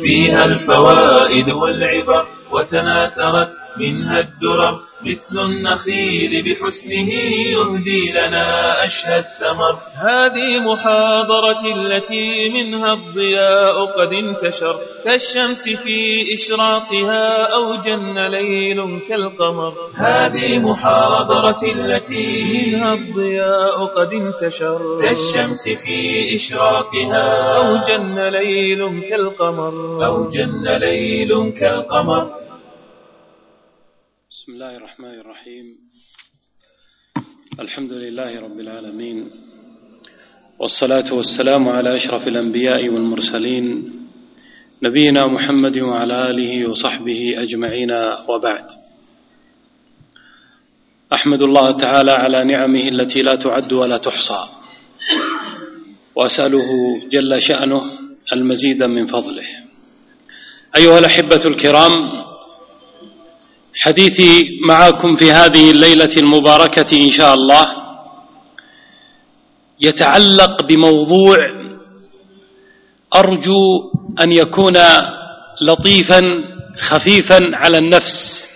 فيها الفوائد والعبر وتناثرت منها الدرر مثل النخيل بحسنه يهدي لنا أشهى الثمر. هذه محاضرة التي منها الضياء قد انتشر كالشمس في إشراقها أو جن ليل كالقمر. هذه محاضرة التي منها الضياء قد انتشر كالشمس في إشراقها أو جن ليل كالقمر. أو جن ليل كالقمر. بسم الله الرحمن الرحيم. الحمد لله رب العالمين، والصلاة والسلام على أشرف الأنبياء والمرسلين نبينا محمد وعلى آله وصحبه أجمعين، وبعد. أحمد الله تعالى على نعمه التي لا تعد ولا تحصى، وأسأله جل شأنه المزيد من فضله. أيها الأحبة الكرام، حديثي معكم في هذه الليلة المباركة إن شاء الله يتعلق بموضوع أرجو أن يكون لطيفا خفيفا على النفس،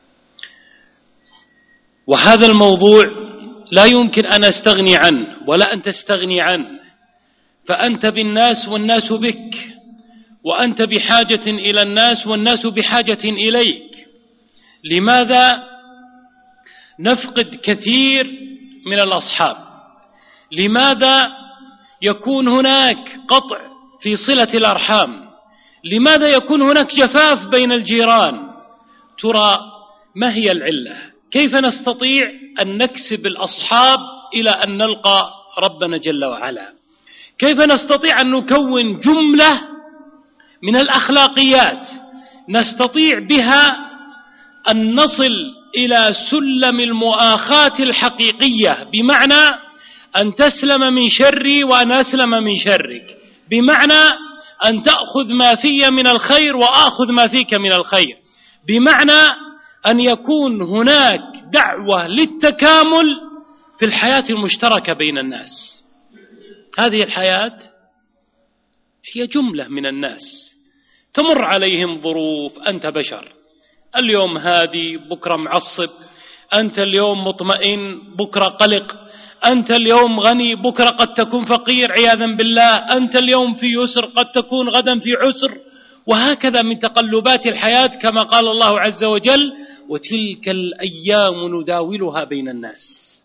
وهذا الموضوع لا يمكن أن أستغني عنه ولا أن تستغني عنه، فأنت بالناس والناس بك، وأنت بحاجة إلى الناس والناس بحاجة إليك. لماذا نفقد كثير من الأصحاب؟ لماذا يكون هناك قطع في صلة الأرحام؟ لماذا يكون هناك جفاف بين الجيران؟ ترى ما هي العلة؟ كيف نستطيع أن نكسب الأصحاب إلى أن نلقى ربنا جل وعلا؟ كيف نستطيع أن نكون جملة من الأخلاقيات نستطيع بها أن نصل إلى سلم المؤاخاة الحقيقية، بمعنى أن تسلم من شري وأن أسلم من شرك، بمعنى أن تأخذ ما في من الخير وآخذ ما فيك من الخير، بمعنى أن يكون هناك دعوة للتكامل في الحياة المشتركة بين الناس. هذه الحياة هي جملة من الناس تمر عليهم ظروف، أنت بشر، اليوم هادي بكرة معصب، أنت اليوم مطمئن بكرة قلق، أنت اليوم غني بكرة قد تكون فقير عياذا بالله، أنت اليوم في يسر قد تكون غدا في عسر، وهكذا من تقلبات الحياة كما قال الله عز وجل: وتلك الأيام نداولها بين الناس.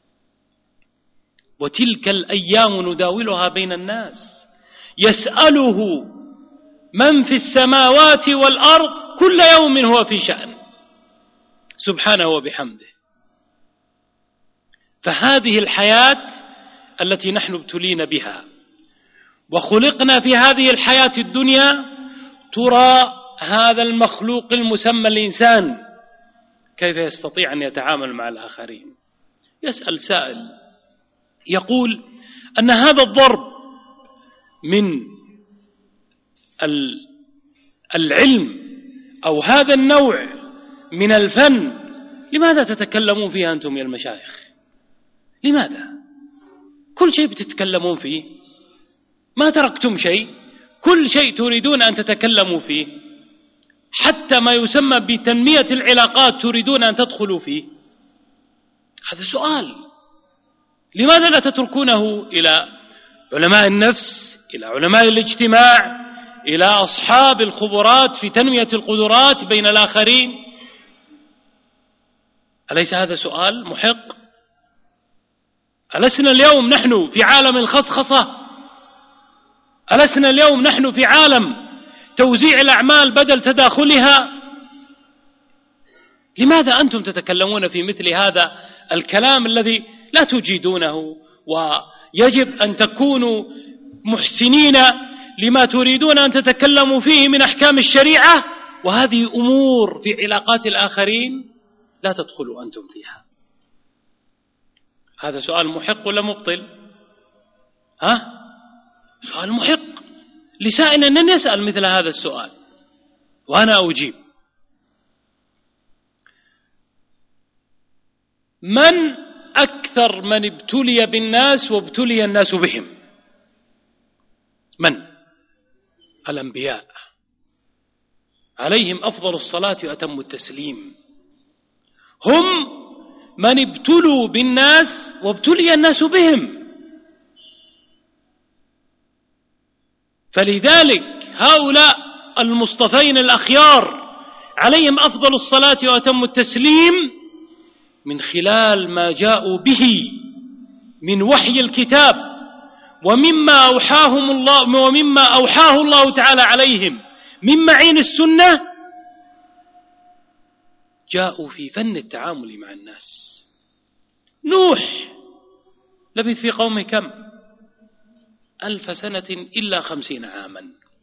وتلك الأيام نداولها بين الناس يسأله من في السماوات والأرض كل يوم هو في شأن سبحانه وبحمده. فهذه الحياة التي نحن ابتلينا بها وخلقنا في هذه الحياة الدنيا، ترى هذا المخلوق المسمى الإنسان كيف يستطيع أن يتعامل مع الآخرين؟ يسأل سائل يقول أن هذا الضرب من العلم أو هذا النوع من الفن لماذا تتكلمون فيه أنتم يا المشايخ؟ لماذا؟ كل شيء بتتكلمون فيه، ما تركتم شيء، كل شيء تريدون أن تتكلموا فيه، حتى ما يسمى بتنمية العلاقات تريدون أن تدخلوا فيه. هذا سؤال، لماذا لا تتركونه إلى علماء النفس، إلى علماء الاجتماع، إلى أصحاب الخبرات في تنمية القدرات بين الآخرين؟ أليس هذا سؤال محق؟ ألسنا اليوم نحن في عالم الخصخصة؟ ألسنا اليوم نحن في عالم توزيع الأعمال بدل تداخلها؟ لماذا أنتم تتكلمون في مثل هذا الكلام الذي لا تجيدونه؟ ويجب أن تكونوا محسنين لما تريدون أن تتكلموا فيه من أحكام الشريعة، وهذه أمور في علاقات الآخرين لا تدخلوا أنتم فيها. هذا سؤال محق ولا مبطل؟ سؤال محق لسائل أن يسأل مثل هذا السؤال، وأنا أجيب. من أكثر من ابتلي بالناس وابتلي الناس بهم؟ من؟ الأنبياء عليهم أفضل الصلاة وأتم التسليم. هم من ابتلوا بالناس وابتلي الناس بهم، فلذلك هؤلاء المصطفين الأخيار عليهم أفضل الصلاة وأتم التسليم من خلال ما جاءوا به من وحي الكتاب ومما أوحاه الله تعالى عليهم من معين السنة، جاءوا في فن التعامل مع الناس. نوح لبث في قومه كم؟ 1000 سنة إلا 50 عاما.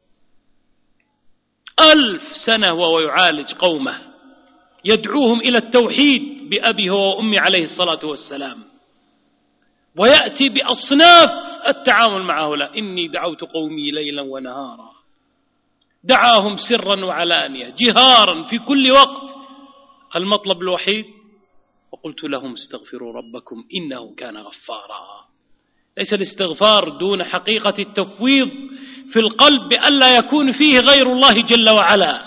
1000 سنة وهو يعالج قومه، يدعوهم إلى التوحيد بأبيه وأمي عليه الصلاة والسلام، ويأتي بأصناف التعامل مع هؤلاء. إني دعوت قومي ليلا ونهارا، دعاهم سرا وعلانية جهارا في كل وقت. المطلب الوحيد وقلت لهم استغفروا ربكم إنه كان غفارا. ليس الاستغفار دون حقيقة التفويض في القلب بألا يكون فيه غير الله جل وعلا.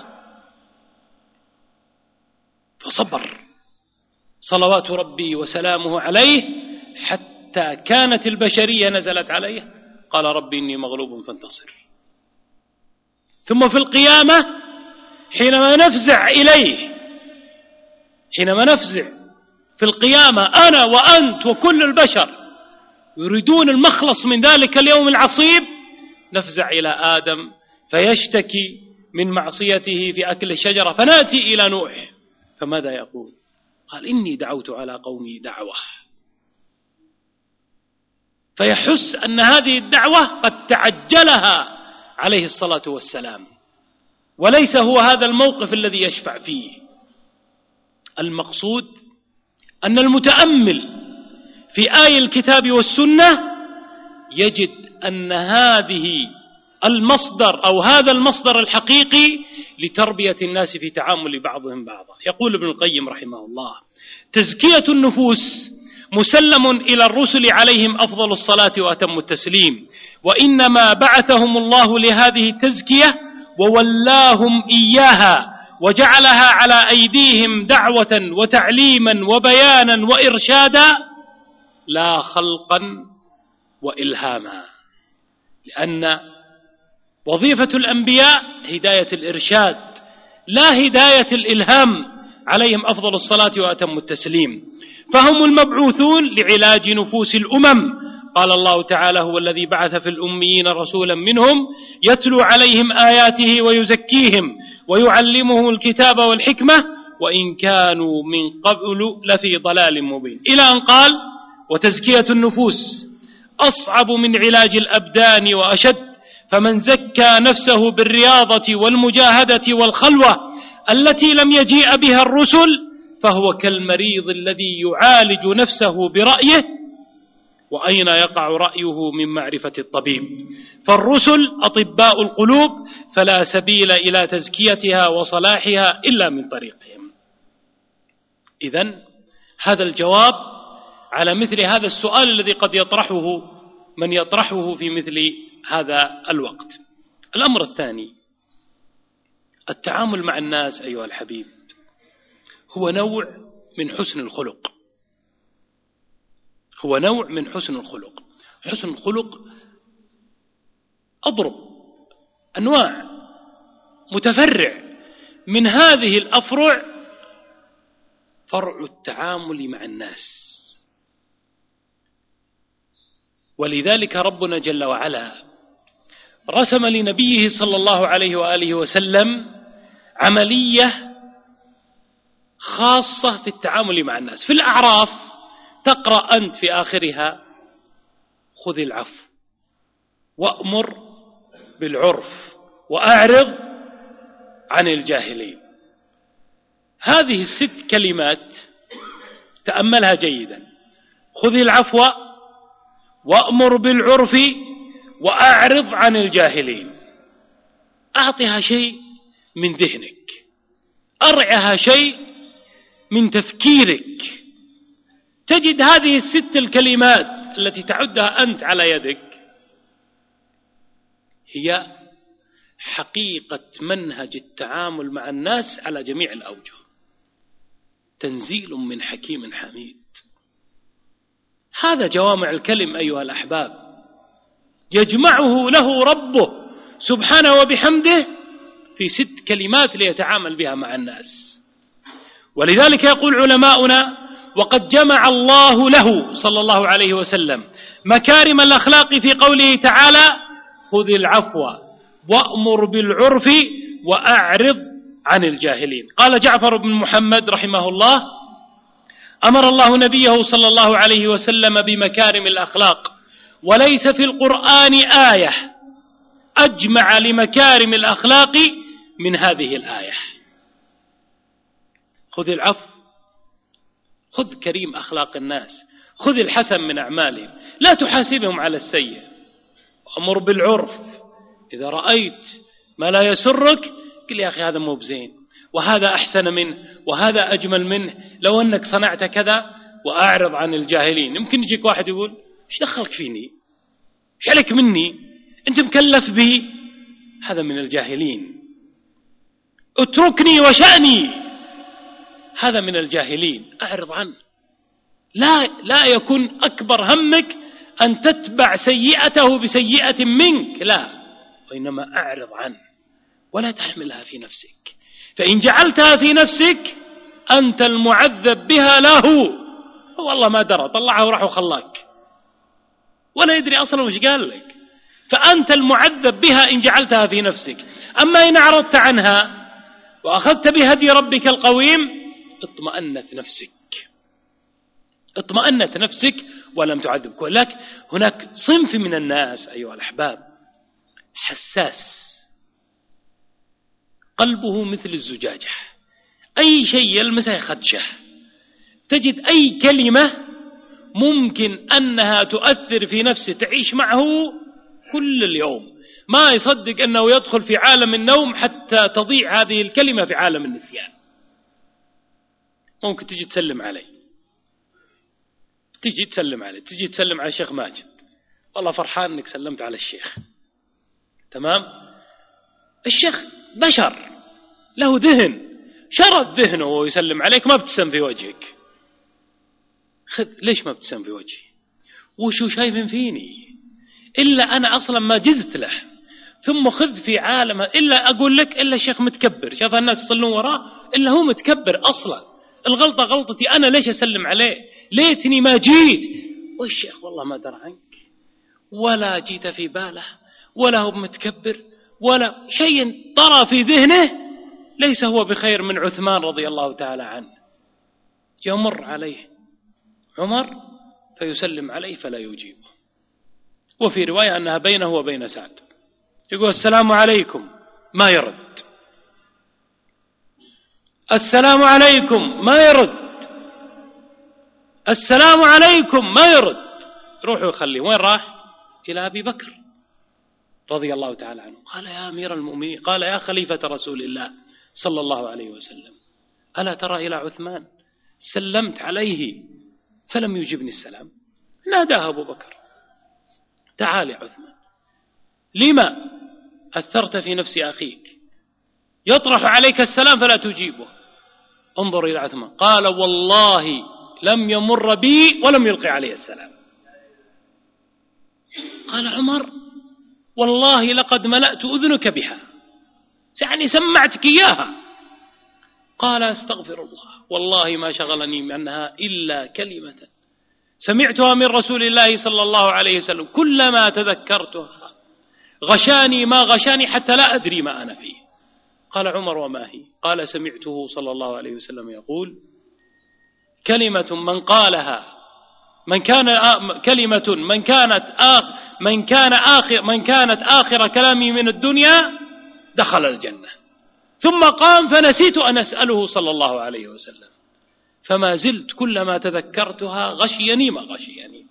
فصبر صلوات ربي وسلامه عليه حتى كانت البشرية نزلت عليه، قال ربي إني مغلوب فانتصر. ثم في القيامة حينما نفزع إليه، حينما نفزع في القيامة أنا وأنت وكل البشر يريدون المخلص من ذلك اليوم العصيب، نفزع إلى آدم فيشتكي من معصيته في أكل الشجرة، فنأتي إلى نوح فماذا يقول؟ قال إني دعوت على قومي دعوة. فيحس أن هذه الدعوة قد تعجلها عليه الصلاة والسلام، وليس هو هذا الموقف الذي يشفع فيه. المقصود أن المتأمل في آي الكتاب والسنة يجد أن هذه المصدر أو هذا المصدر الحقيقي لتربية الناس في تعامل بعضهم بعضا. يقول ابن القيم رحمه الله: تزكية النفوس مسلم إلى الرسل عليهم أفضل الصلاة وأتم التسليم، وإنما بعثهم الله لهذه التزكية وولاهم إياها وجعلها على أيديهم دعوة وتعليما وبيانا وإرشادا لا خلقا وإلهاما، لأن وظيفة الأنبياء هداية الإرشاد لا هداية الإلهام عليهم أفضل الصلاة وأتم التسليم. فهم المبعوثون لعلاج نفوس الأمم. قال الله تعالى: هو الذي بعث في الأميين رسولا منهم يتلو عليهم آياته ويزكيهم ويعلمهم الكتاب والحكمة وإن كانوا من قبل لفي ضلال مبين، إلى أن قال: وتزكية النفوس أصعب من علاج الأبدان وأشد، فمن زكى نفسه بالرياضة والمجاهدة والخلوة التي لم يجيء بها الرسل فهو كالمريض الذي يعالج نفسه برأيه، وأين يقع رأيه من معرفة الطبيب؟ فالرسل أطباء القلوب، فلا سبيل إلى تزكيتها وصلاحها إلا من طريقهم. إذن هذا الجواب على مثل هذا السؤال الذي قد يطرحه من يطرحه في مثل هذا الوقت. الأمر الثاني: التعامل مع الناس أيها الحبيب هو نوع من حسن الخلق، هو نوع من حسن الخلق. حسن الخلق أضرب أنواع متفرع، من هذه الأفرع فرع التعامل مع الناس. ولذلك ربنا جل وعلا رسم لنبيه صلى الله عليه وآله وسلم عملية خاصة في التعامل مع الناس. في الأعراف تقرأ أنت في آخرها: خذ العفو وأمر بالعرف وأعرض عن الجاهلين. هذه الست كلمات تأملها جيدا: خذ العفو وأمر بالعرف وأعرض عن الجاهلين. أعطها شيء من ذهنك، أرعها شيء من تفكيرك، تجد هذه الست الكلمات التي تعدها أنت على يدك هي حقيقة منهج التعامل مع الناس على جميع الأوجه. تنزيل من حكيم حميد. هذا جوامع الكلم أيها الأحباب، يجمعه له ربه سبحانه وبحمده في 6 كلمات ليتعامل بها مع الناس. ولذلك يقول علماؤنا: وقد جمع الله له صلى الله عليه وسلم مكارم الأخلاق في قوله تعالى: خذ العفو وأمر بالعرف وأعرض عن الجاهلين. قال جعفر بن محمد رحمه الله: أمر الله نبيه صلى الله عليه وسلم بمكارم الأخلاق، وليس في القرآن آية أجمع لمكارم الأخلاق من هذه الآية. خذ العفو، خذ كريم أخلاق الناس، خذ الحسن من أعمالهم، لا تحاسبهم على السيء. وأمر بالعرف، إذا رأيت ما لا يسرك قل يا أخي هذا مو بزين، وهذا أحسن منه، وهذا أجمل منه، لو أنك صنعت كذا. وأعرض عن الجاهلين. يمكن يجيك واحد يقول: إيش دخلك فيني؟ إيش عليك مني؟ أنت مكلف بي. هذا من الجاهلين. اتركني وشأني، هذا من الجاهلين. أعرض عنه. لا يكون أكبر همك أن تتبع سيئته بسيئة منك، لا، وإنما أعرض عنه ولا تحملها في نفسك، فإن جعلتها في نفسك أنت المعذب بها، لا هو والله ما درى، طلعها وراح وخلاك ولا يدري أصلا وش قال لك، فأنت المعذب بها إن جعلتها في نفسك. أما إن أعرضت عنها وأخذت بهدي ربك القويم اطمأنت نفسك ولم تعذبك. ولكن هناك صنف من الناس أيها الأحباب حساس، قلبه مثل الزجاجة، أي شيء يلمسه يخدشه. تجد أي كلمة ممكن أنها تؤثر في نفسه، تعيش معه كل اليوم، ما يصدق أنه يدخل في عالم النوم حتى تضيع هذه الكلمة في عالم النسيان. ممكن تجي تسلم علي، تجي تسلم على الشيخ ماجد، والله فرحان أنك سلمت على الشيخ، تمام؟ الشيخ بشر له ذهن، شرد ذهنه وهو يسلم عليك، ما بتسلم في وجهك. ليش ما بتسلم في وجهي؟ وشو شايف فيني؟ إلا أنا أصلا ما جزت له. ثم خذ في عالم، إلا أقول لك إلا الشيخ متكبر، شاف الناس يصلون وراه إلا هو متكبر أصلا. الغلطة غلطتي أنا، ليش أسلم عليه؟ ليتني ما جيت. والشيخ والله ما درى عنك ولا جيت في باله، ولا هو متكبر ولا شيء طرى في ذهنه، ليس هو بخير من عثمان رضي الله تعالى عنه. يمر عليه عمر فيسلم عليه فلا يجيبه. وفي رواية أنها بينه وبين سعد، يقول: السلام عليكم، ما يرد. السلام عليكم، ما يرد. السلام عليكم، ما يرد. روحوا يخليه. وين راح؟ إلى أبي بكر رضي الله تعالى عنه. قال: يا أمير المؤمنين، قال: يا خليفة رسول الله صلى الله عليه وسلم، ألا ترى إلى عثمان؟ سلمت عليه فلم يجبني السلام. ناداه أبو بكر: تعال يا عثمان، لما أثرت في نفس أخيك؟ يطرح عليك السلام فلا تجيبه. انظر إلى عثمان، قال: والله لم يمر بي ولم يلقي عليه السلام. قال عمر: والله لقد ملأت أذنك بها، يعني سمعتك إياها. قال: استغفر الله، والله ما شغلني منها إلا كلمة سمعتها من رسول الله صلى الله عليه وسلم، كلما تذكرتها غشاني ما غشاني حتى لا أدري ما أنا فيه. قال عمر: وما هي؟ قال: سمعته صلى الله عليه وسلم يقول: كلمة من قالها من كانت آخر كلامي من الدنيا دخل الجنة. ثم قام فنسيت أن أسأله صلى الله عليه وسلم، فما زلت كلما تذكرتها غشيني ما غشيني.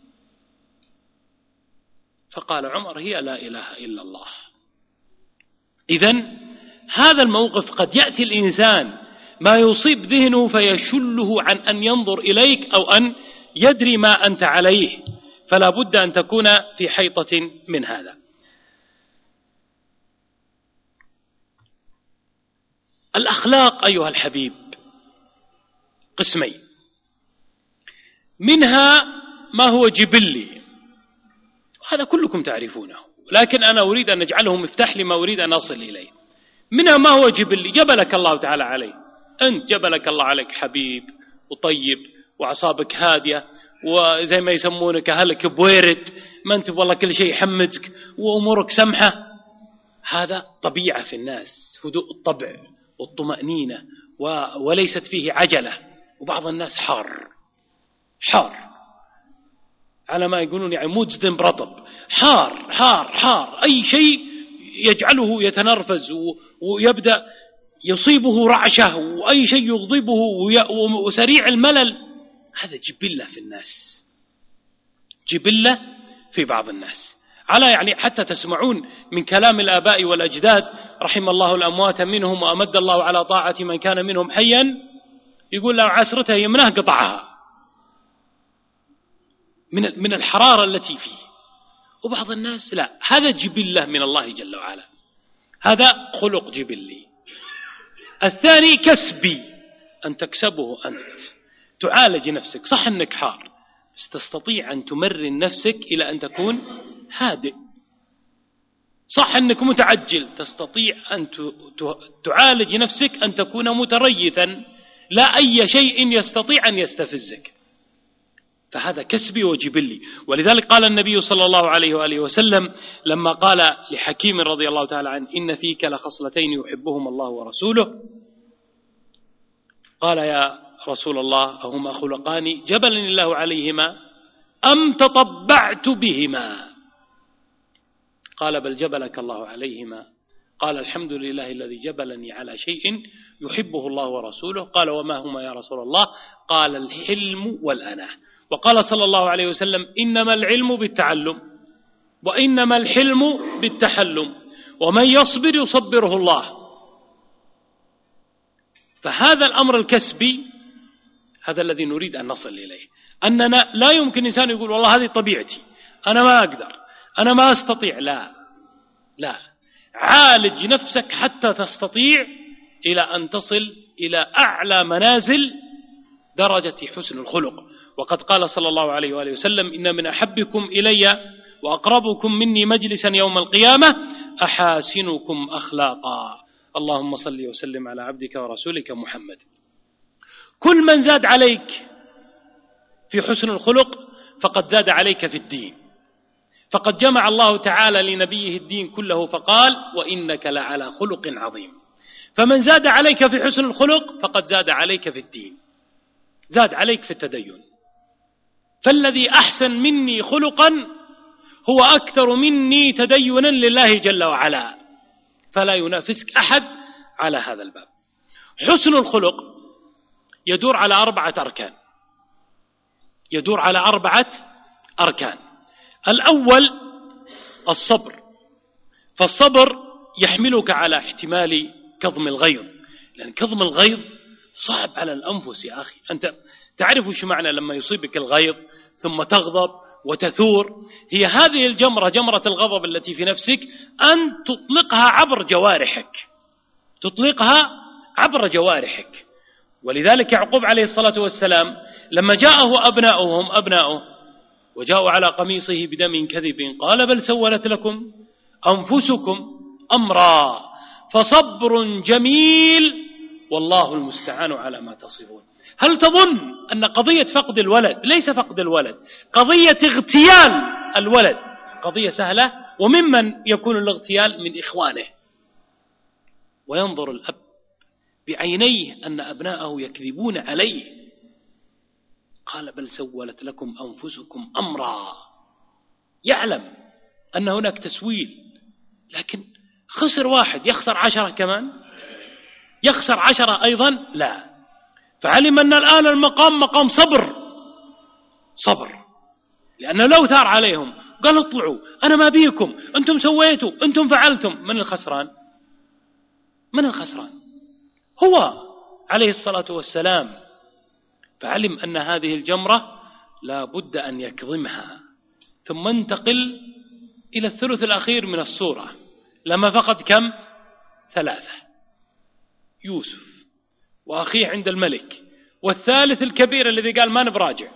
فقال عمر: هي لا إله إلا الله. إذن هذا الموقف قد يأتي الإنسان ما يصيب ذهنه فيشله عن أن ينظر إليك أو أن يدري ما أنت عليه، فلا بد أن تكون في حيطة من هذا. الأخلاق أيها الحبيب قسمين، منها ما هو جبلي، وهذا كلكم تعرفونه، لكن أنا أريد أن أجعله مفتاح لما أريد أن أصل إليه. منها ما هو جبلي، جبلك الله تعالى عليه، أنت جبلك الله عليك حبيب وطيب وأعصابك هادية، وزي ما يسمونك أهلك بويرد، ما أنت والله كل شيء يحمدك وأمورك سمحة. هذا طبيعة في الناس، هدوء الطبع والطمأنينة وليست فيه عجلة. وبعض الناس حار على ما يقولون يعني مجدم برطب، حار أي شيء يجعله يتنرفز ويبدأ يصيبه رعشة، وأي شيء يغضبه وسريع الملل. هذا جبلة في الناس، جبلة في بعض الناس، على يعني حتى تسمعون من كلام الآباء والأجداد رحم الله الأموات منهم وأمد الله على طاعة من كان منهم حيا، يقول لو عسرته يمنه قطعها من الحرارة التي فيه. وبعض الناس لا، هذا جبلة من الله جل وعلا، هذا خلق جبلي. الثاني كسبي، أن تكسبه أنت، تعالج نفسك. صح أنك حار، بس تستطيع أن تمرن نفسك إلى أن تكون هادئ. صح أنك متعجل، تستطيع أن تعالج نفسك أن تكون متريثا، لا أي شيء يستطيع أن يستفزك. فهذا كسبي وجبلي. ولذلك قال النبي صلى الله عليه وآله وسلم لما قال لحكيم رضي الله تعالى عنه: إن فيك لخصلتين يحبهما الله ورسوله، قال: يا رسول الله أهما خلقان جبلني الله عليهما أم تطبعت بهما؟ قال: بل جبلك الله عليهما. قال: الحمد لله الذي جبلني على شيء يحبه الله ورسوله. قال: وما هما يا رسول الله؟ قال: الحلم والأناة. وقال صلى الله عليه وسلم: إنما العلم بالتعلم، وإنما الحلم بالتحلم، ومن يصبر يصبره الله. فهذا الأمر الكسبي هذا الذي نريد أن نصل إليه، أننا لا يمكن إنسان يقول والله هذه طبيعتي، أنا ما أقدر، أنا ما أستطيع. لا، عالج نفسك حتى تستطيع إلى أن تصل إلى أعلى منازل درجة حسن الخلق. وقد قال صلى الله عليه وآله وسلم: إن من أحبكم إلي وأقربكم مني مجلسا يوم القيامة أحاسنكم أخلاقا. اللهم صل وسلم على عبدك ورسولك محمد. كل من زاد عليك في حسن الخلق فقد زاد عليك في الدين، فقد جمع الله تعالى لنبيه الدين كله فقال: وإنك لعلى خلق عظيم. فمن زاد عليك في حسن الخلق فقد زاد عليك في الدين، زاد عليك في التدين. فالذي أحسن مني خلقا هو أكثر مني تدينا لله جل وعلا، فلا ينافسك أحد على هذا الباب. حسن الخلق يدور على 4 أركان، يدور على 4 أركان. الأول الصبر، فالصبر يحملك على احتمال كظم الغيظ، لأن كظم الغيظ صعب على الأنفس يا أخي. أنت تعرف شو معنى لما يصيبك الغيظ ثم تغضب وتثور؟ هي هذه الجمرة، جمرة الغضب التي في نفسك، أن تطلقها عبر جوارحك، تطلقها عبر جوارحك. ولذلك يعقوب عليه الصلاة والسلام لما جاءه أبناؤه وجاءوا على قميصه بدم كذب قال: بل سولت لكم أنفسكم أمرا فصبر جميل والله المستعان على ما تصفون. هل تظن أن قضية فقد الولد ليس فقد الولد، قضية اغتيال الولد قضية سهلة؟ وممن يكون الاغتيال؟ من إخوانه. وينظر الأب بعينيه أن أبناءه يكذبون عليه، قال: بل سولت لكم أنفسكم أمرا. يعلم أن هناك تسويل، لكن خسر واحد يخسر 10 كمان، يخسر 10 أيضا؟ لا. فعلم أن الآن المقام مقام صبر، لأنه لو ثار عليهم قال: اطلعوا أنا ما بيكم، أنتم سويتوا، أنتم فعلتم، من الخسران؟ من الخسران؟ هو عليه الصلاة والسلام. فعلم أن هذه الجمرة لا بد أن يكظمها، ثم انتقل إلى الثلث الأخير من السورة، لما فقد كم؟ 3. يوسف وأخيه عند الملك، والثالث الكبير الذي قال ما نبراجع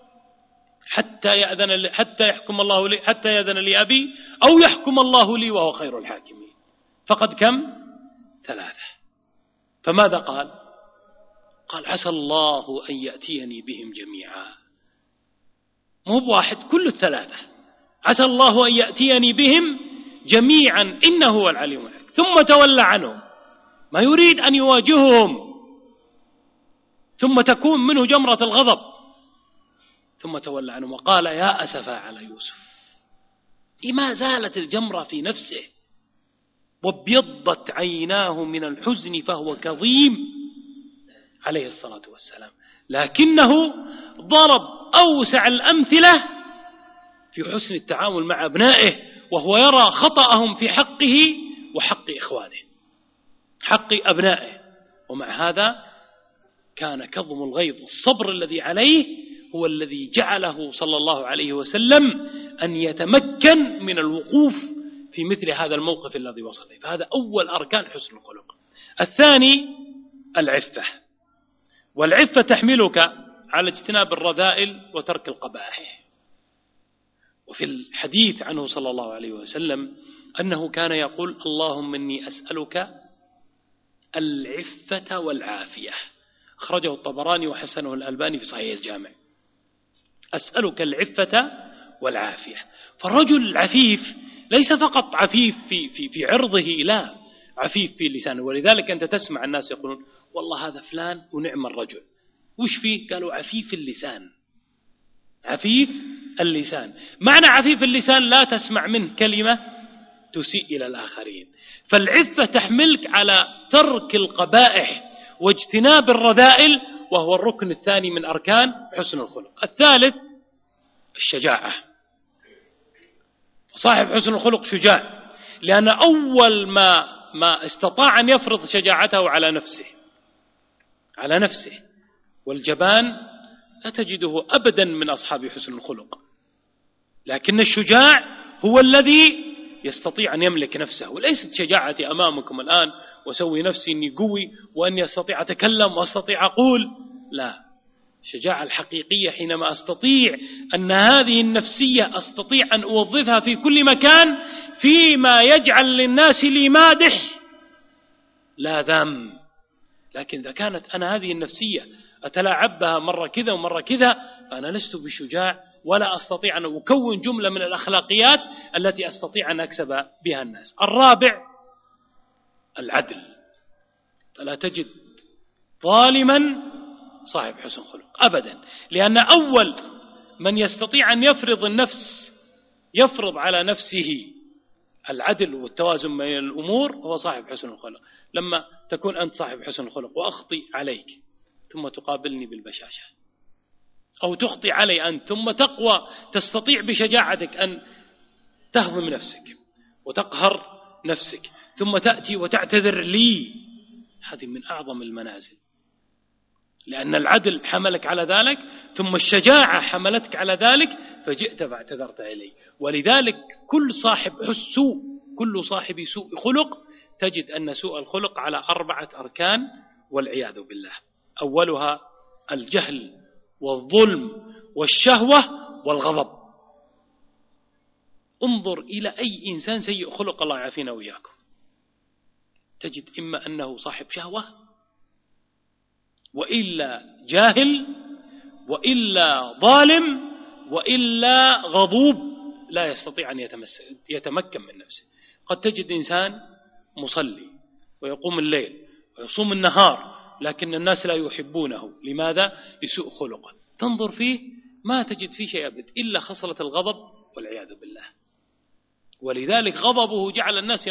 حتى يحكم الله لي، حتى يأذن لي أبي أو يحكم الله لي وهو خير الحاكمين. فقد كم؟ 3. فماذا قال؟ قال عسى الله أن يأتيني بهم جميعا، مو بواحد، كل 3. عسى الله أن يأتيني بهم جميعا إنه هو العليم الحكيم. ثم تولى عنهم، ما يريد أن يواجههم، ثم تكون منه جمرة الغضب، ثم تولى عنهم وقال يا أسفا على يوسف. ما زالت الجمرة في نفسه، وابيضت عيناه من الحزن فهو كظيم عليه الصلاة والسلام، لكنه ضرب أوسع الأمثلة في حسن التعامل مع أبنائه، وهو يرى خطأهم في حقه وحق إخوانه، حق أبنائه، ومع هذا كان كظم الغيظ. الصبر الذي عليه هو الذي جعله صلى الله عليه وسلم أن يتمكن من الوقوف في مثل هذا الموقف الذي وصل إليه. فهذا أول أركان حسن الخلق. الثاني العفة، والعفة تحملك على اجتناب الرذائل وترك القبائح. وفي الحديث عنه صلى الله عليه وسلم أنه كان يقول اللهم إني أسألك العفة والعافية، أخرجه الطبراني وحسنه الألباني في صحيح الجامع. أسألك العفة والعافية. فالرجل العفيف ليس فقط عفيف في عرضه، لا، عفيف في لسانه. ولذلك أنت تسمع الناس يقولون والله هذا فلان ونعم الرجل، وش فيه؟ قالوا عفيف اللسان. عفيف اللسان، معنى عفيف اللسان لا تسمع منه كلمة تسيء إلى الآخرين. فالعفة تحملك على ترك القبائح واجتناب الرذائل، وهو الركن الثاني من أركان حسن الخلق. الثالث الشجاعة. صاحب حسن الخلق شجاع، لأن أول ما استطاع أن يفرض شجاعته على نفسه. والجبان لا تجده أبدا من أصحاب حسن الخلق، لكن الشجاع هو الذي يستطيع أن يملك نفسه. وليست شجاعتي أمامكم الآن وسوي نفسي أني قوي وأني أستطيع أتكلم وأستطيع أقول، لا. الشجاعة الحقيقية حينما أستطيع أن هذه النفسية أستطيع أن أوظفها في كل مكان فيما يجعل للناس لي مادح لا ذم. لكن إذا كانت أنا هذه النفسية أتلاعبها مرة كذا ومرة كذا، فأنا لست بشجاع، ولا أستطيع أن أكون جملة من الأخلاقيات التي أستطيع أن أكسب بها الناس. الرابع العدل. فلا تجد ظالما صاحب حسن خلق أبدا، لأن أول من يستطيع أن يفرض على نفسه العدل والتوازن بين الأمور هو صاحب حسن الخلق. لما تكون أنت صاحب حسن الخلق وأخطئ عليك ثم تقابلني بالبشاشة، أو تخطئ علي أنت ثم تقوى، تستطيع بشجاعتك أن تهضم نفسك وتقهر نفسك، ثم تأتي وتعتذر لي، هذه من أعظم المنازل، لأن العدل حملك على ذلك، ثم الشجاعة حملتك على ذلك، فجئت فاعتذرت إلي. ولذلك كل صاحب سوء خلق تجد أن سوء الخلق على 4 أركان والعياذ بالله. أولها الجهل والظلم والشهوة والغضب. انظر إلى أي إنسان سيء خلق، الله يعافينا وإياكم، تجد إما أنه صاحب شهوة، وإلا جاهل، وإلا ظالم، وإلا غضوب لا يستطيع أن يتمكن من نفسه. قد تجد إنسان مصلي ويقوم الليل ويصوم النهار، لكن الناس لا يحبونه. لماذا؟ لسوء خلقه. تنظر فيه ما تجد فيه شيء أبدا إلا خصلة الغضب والعياذ بالله. ولذلك غضبه جعل الناس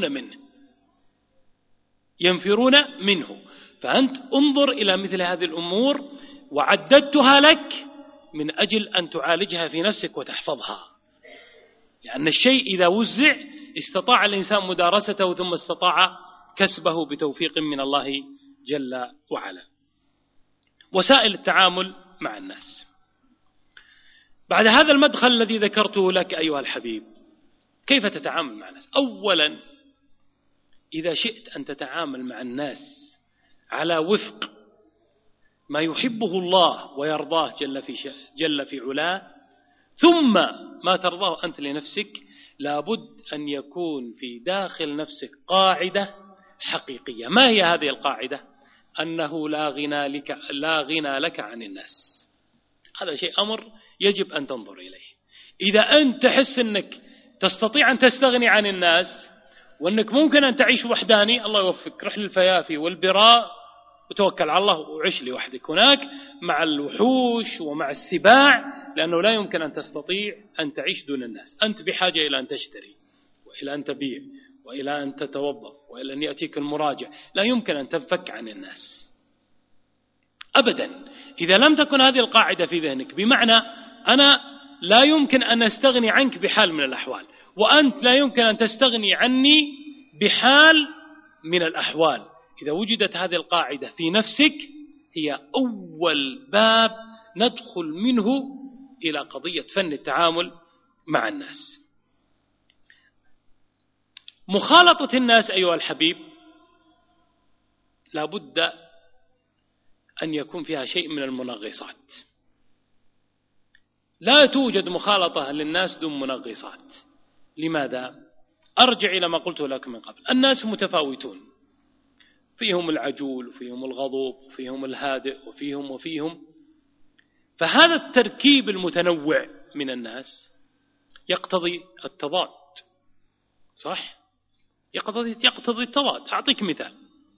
ينفرون منه. فأنت انظر إلى مثل هذه الأمور، وعددتها لك من أجل أن تعالجها في نفسك وتحفظها، لأن الشيء إذا وزع استطاع الإنسان مدارسته، ثم استطاع كسبه بتوفيق من الله جل وعلا. وسائل التعامل مع الناس. بعد هذا المدخل الذي ذكرته لك أيها الحبيب، كيف تتعامل مع الناس؟ أولا، إذا شئت أن تتعامل مع الناس على وفق ما يحبه الله ويرضاه جل في علاه، ثم ما ترضاه أنت لنفسك، لابد أن يكون في داخل نفسك قاعدة حقيقية. ما هي هذه القاعدة؟ أنه لا غنى لك عن الناس. هذا شيء أمر يجب أن تنظر إليه. إذا أنت تحس أنك تستطيع أن تستغني عن الناس وأنك ممكن أن تعيش وحداني، الله يوفقك، رح للفيافي والبراء وتوكل على الله وعيش لوحدك هناك مع الوحوش ومع السباع، لأنه لا يمكن أن تستطيع أن تعيش دون الناس. أنت بحاجة إلى أن تشتري وإلى أن تبيع وإلى أن تتوظف وإلى أن يأتيك المراجع. لا يمكن أن تنفك عن الناس أبدا إذا لم تكن هذه القاعدة في ذهنك، بمعنى أنا لا يمكن أن أستغني عنك بحال من الأحوال، وأنت لا يمكن أن تستغني عني بحال من الأحوال. إذا وجدت هذه القاعدة في نفسك هي أول باب ندخل منه إلى قضية فن التعامل مع الناس. مخالطة الناس أيها الحبيب لابد أن يكون فيها شيء من المنغصات. لا توجد مخالطة للناس دون منغصات. لماذا؟ أرجع إلى ما قلته لك من قبل، الناس متفاوتون، فيهم العجول وفيهم الغضوب وفيهم الهادئ وفيهم، فهذا التركيب المتنوع من الناس يقتضي التضاد، صح؟ يقتضي التضاد. أعطيك مثال،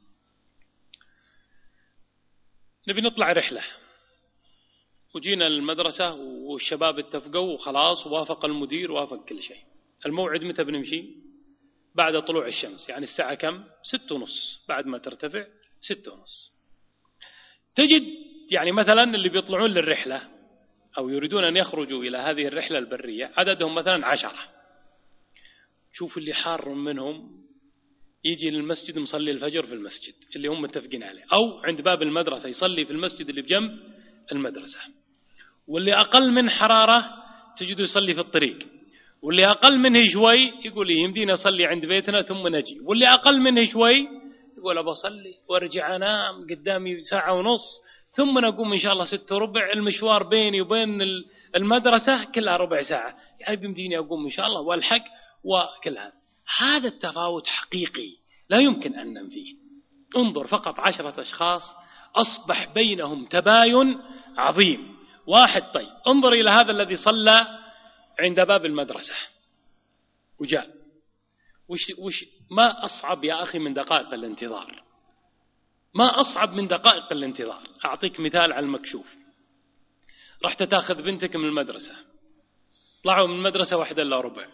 نبي نطلع رحلة وجينا المدرسة والشباب اتفقوا وخلاص، ووافق المدير ووافق كل شيء. الموعد متى بنمشي؟ بعد طلوع الشمس، يعني الساعة كم؟ 6:30، بعد ما ترتفع 6:30. تجد يعني مثلا اللي بيطلعون للرحلة أو يريدون أن يخرجوا إلى هذه الرحلة البرية عددهم مثلا 10. شوف اللي حار منهم يجي للمسجد مصلي الفجر في المسجد اللي هم متفقين عليه، أو عند باب المدرسة يصلي في المسجد اللي بجنب المدرسة. واللي أقل من حرارة تجده يصلي في الطريق، واللي أقل منه شوي يقول يمدينا أصلي عند بيتنا ثم نجي، واللي أقل منه شوي يقول أبصلي وارجع أنام قدامي 1.5 ساعة ثم نقوم إن شاء الله 6:15. المشوار بيني وبين المدرسة كلها ربع ساعة، يعني بيمديني أقوم إن شاء الله والحق وكل هذا التفاوت حقيقي لا يمكن أن ننفيه. انظر فقط 10 أشخاص أصبح بينهم تباين عظيم. واحد طيب انظر إلى هذا الذي صلى عند باب المدرسة وجاء، وش ما أصعب يا أخي من دقائق الانتظار؟ ما أصعب من دقائق الانتظار. أعطيك مثال على المكشوف. رحت تأخذ بنتك من المدرسة، طلعوا من المدرسة 1:15،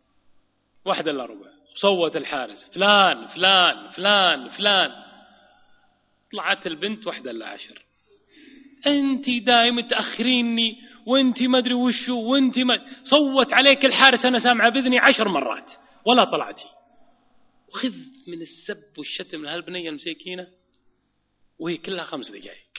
صوت الحارس فلان فلان فلان فلان، طلعت البنت 1:10. أنت دائم تأخريني وأنت ما أدري وشو وأنت ما، صوت عليك الحارس أنا سامعة بإذني 10 مرات ولا طلعتي. وخذ من السب والشتم لهالبنية المساكينة وهي كلها 5 دقائق.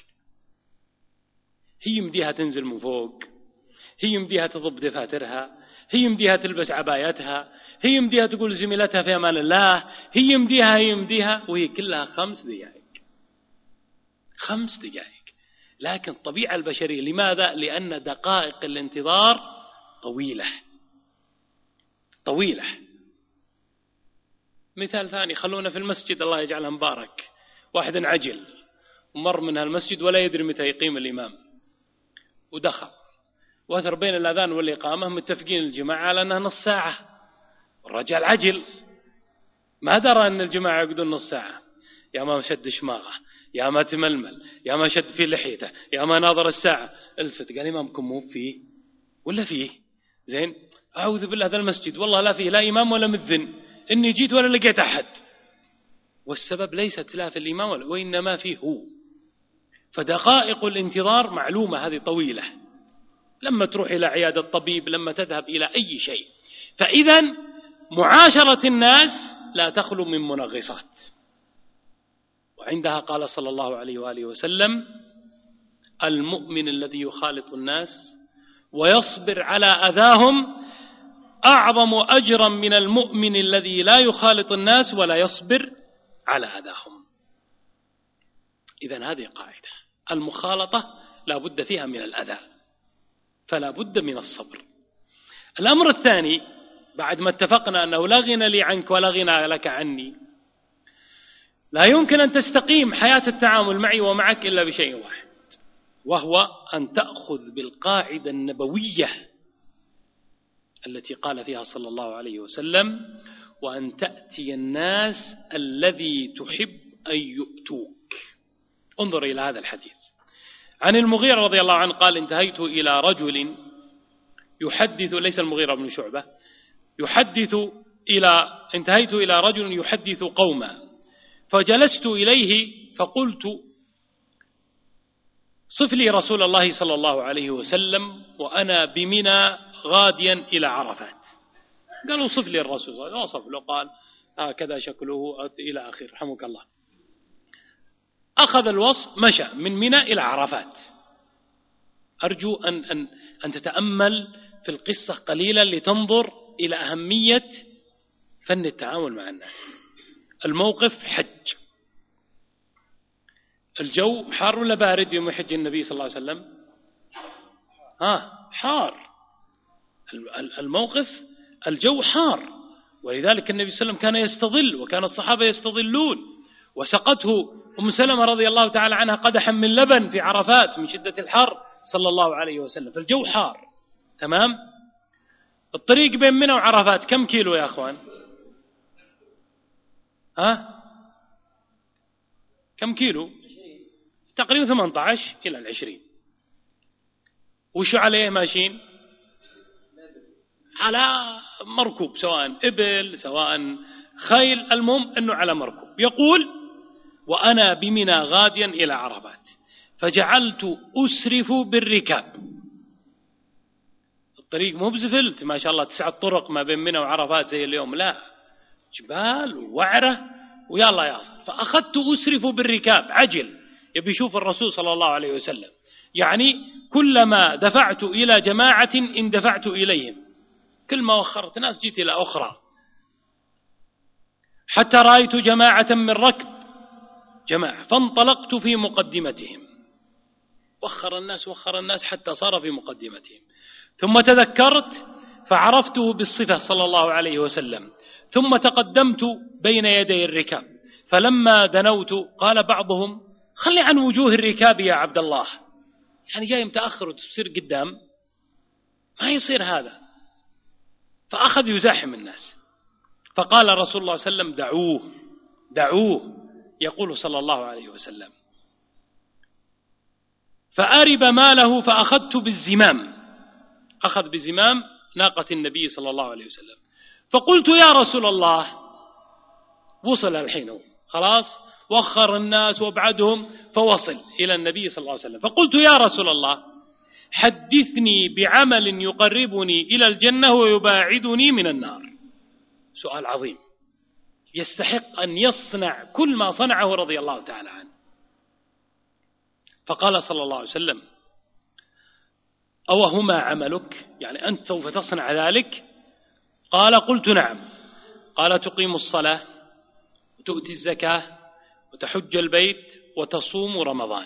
هي مديها تنزل من فوق، هي مديها تضب دفاترها، هي مديها تلبس عبايتها، هي مديها تقول زميلتها في أمان الله، هي مديها وهي كلها 5 دقائق. 5 دقائق. لكن الطبيعة البشرية لماذا؟ لأن دقائق الانتظار طويلة. مثال ثاني، خلونا في المسجد الله يجعله مبارك، واحد عجل ومر من المسجد ولا يدري متى يقيم الإمام ودخل، وأثر بين الأذان والإقامة متفقين الجماعة على أنها نص ساعة، الرجال عجل ما درى أن الجماعة يقعدون نص ساعة. يا ما شد شماغه، يا ما تململ، يا ما شد في لحيته، يا ما ناظر الساعة، الفت قال إمامكم مو فيه ولا فيه؟ زين، أعوذ بالله هذا المسجد والله لا فيه لا إمام ولا مذن، إني جيت ولا لقيت أحد. والسبب ليست لا في الإمام وإنما فيه هو. فدقائق الانتظار معلومة هذه طويلة، لما تروح إلى عيادة الطبيب، لما تذهب إلى أي شيء. فإذا معاشرة الناس لا تخلو من منغصات. وعندها قال صلى الله عليه وآله وسلم: المؤمن الذي يخالط الناس ويصبر على أذاهم أعظم أجرا من المؤمن الذي لا يخالط الناس ولا يصبر على أذاهم. إذن هذه قاعدة، المخالطة لا بد فيها من الأذى، فلا بد من الصبر. الأمر الثاني بعد ما اتفقنا أنه لا غنى لي عنك ولا غنى لك عني، لا يمكن أن تستقيم حياة التعامل معي ومعك إلا بشيء واحد، وهو أن تأخذ بالقاعدة النبوية التي قال فيها صلى الله عليه وسلم: وأن تأتي الناس الذي تحب أن يؤتوك. انظر إلى هذا الحديث عن المغيرة رضي الله عنه قال: انتهيت إلى رجل يحدث، ليس المغيرة بن شعبة، انتهيت إلى رجل يحدث قوما، فجلست إليه فقلت: صف لي رسول الله صلى الله عليه وسلم وأنا بمنى غاديا إلى عرفات. قالوا: صف لي الرسول صلى الله عليه وسلم، وصف له قال: هكذا شكله إلى آخر، رحمك الله. أخذ الوصف، مشى من منى إلى عرفات. أرجو أن تتأمل في القصة قليلا لتنظر إلى أهمية فن التعامل مع الناس. الموقف حج، الجو حار ولا بارد يوم يحج النبي صلى الله عليه وسلم؟ حار. الموقف الجو حار، ولذلك النبي صلى الله عليه وسلم كان يستظل، وكان الصحابة يستظلون، وسقته أم سلمة رضي الله تعالى عنها قدحا من لبن في عرفات من شدة الحر صلى الله عليه وسلم، فالجو حار. تمام. الطريق بين منى وعرفات كم كيلو يا أخوان؟ كم كيلو؟ تقريبا 18 إلى 20. وشو عليه ماشيين؟ على مركوب، سواء إبل سواء خيل، المهم أنه على مركوب. يقول: وأنا بمنى غاديا إلى عرفات فجعلت أسرف بالركاب. الطريق مو بزفلت ما شاء الله 9 طرق ما بين منى وعرفات زي اليوم، لا، جبال ووعرة ويلا ياصل. فأخذت أسرف بالركاب، عجل، يبي يشوف الرسول صلى الله عليه وسلم، يعني كلما دفعت إلى جماعة اندفعت إليهم، كل ما وخرت ناس جيت إلى أخرى، حتى رأيت جماعة من ركب جماعة فانطلقت في مقدمتهم. وخر الناس حتى صار في مقدمتهم، ثم تذكرت فعرفته بالصفة صلى الله عليه وسلم، ثم تقدمت بين يدي الركاب، فلما دنوت قال بعضهم: خلي عن وجوه الركاب يا عبد الله، يعني جاي متأخر وتصير قدام، ما يصير هذا. فأخذ يزاحم الناس، فقال رسول الله صلى الله عليه وسلم: دعوه يقول صلى الله عليه وسلم. فأرب ماله فأخذت بالزمام، أخذ بزمام ناقة النبي صلى الله عليه وسلم، فقلت: يا رسول الله، وصل الحين خلاص، وخر الناس وابعدهم فوصل إلى النبي صلى الله عليه وسلم، فقلت: يا رسول الله، حدثني بعمل يقربني إلى الجنة ويباعدني من النار. سؤال عظيم يستحق أن يصنع كل ما صنعه رضي الله تعالى عنه. فقال صلى الله عليه وسلم: أوهما عملك؟ يعني أنت سوف تصنع ذلك؟ قال: قلت نعم. قال: تقيم الصلاة وتؤتي الزكاة وتحج البيت وتصوم رمضان.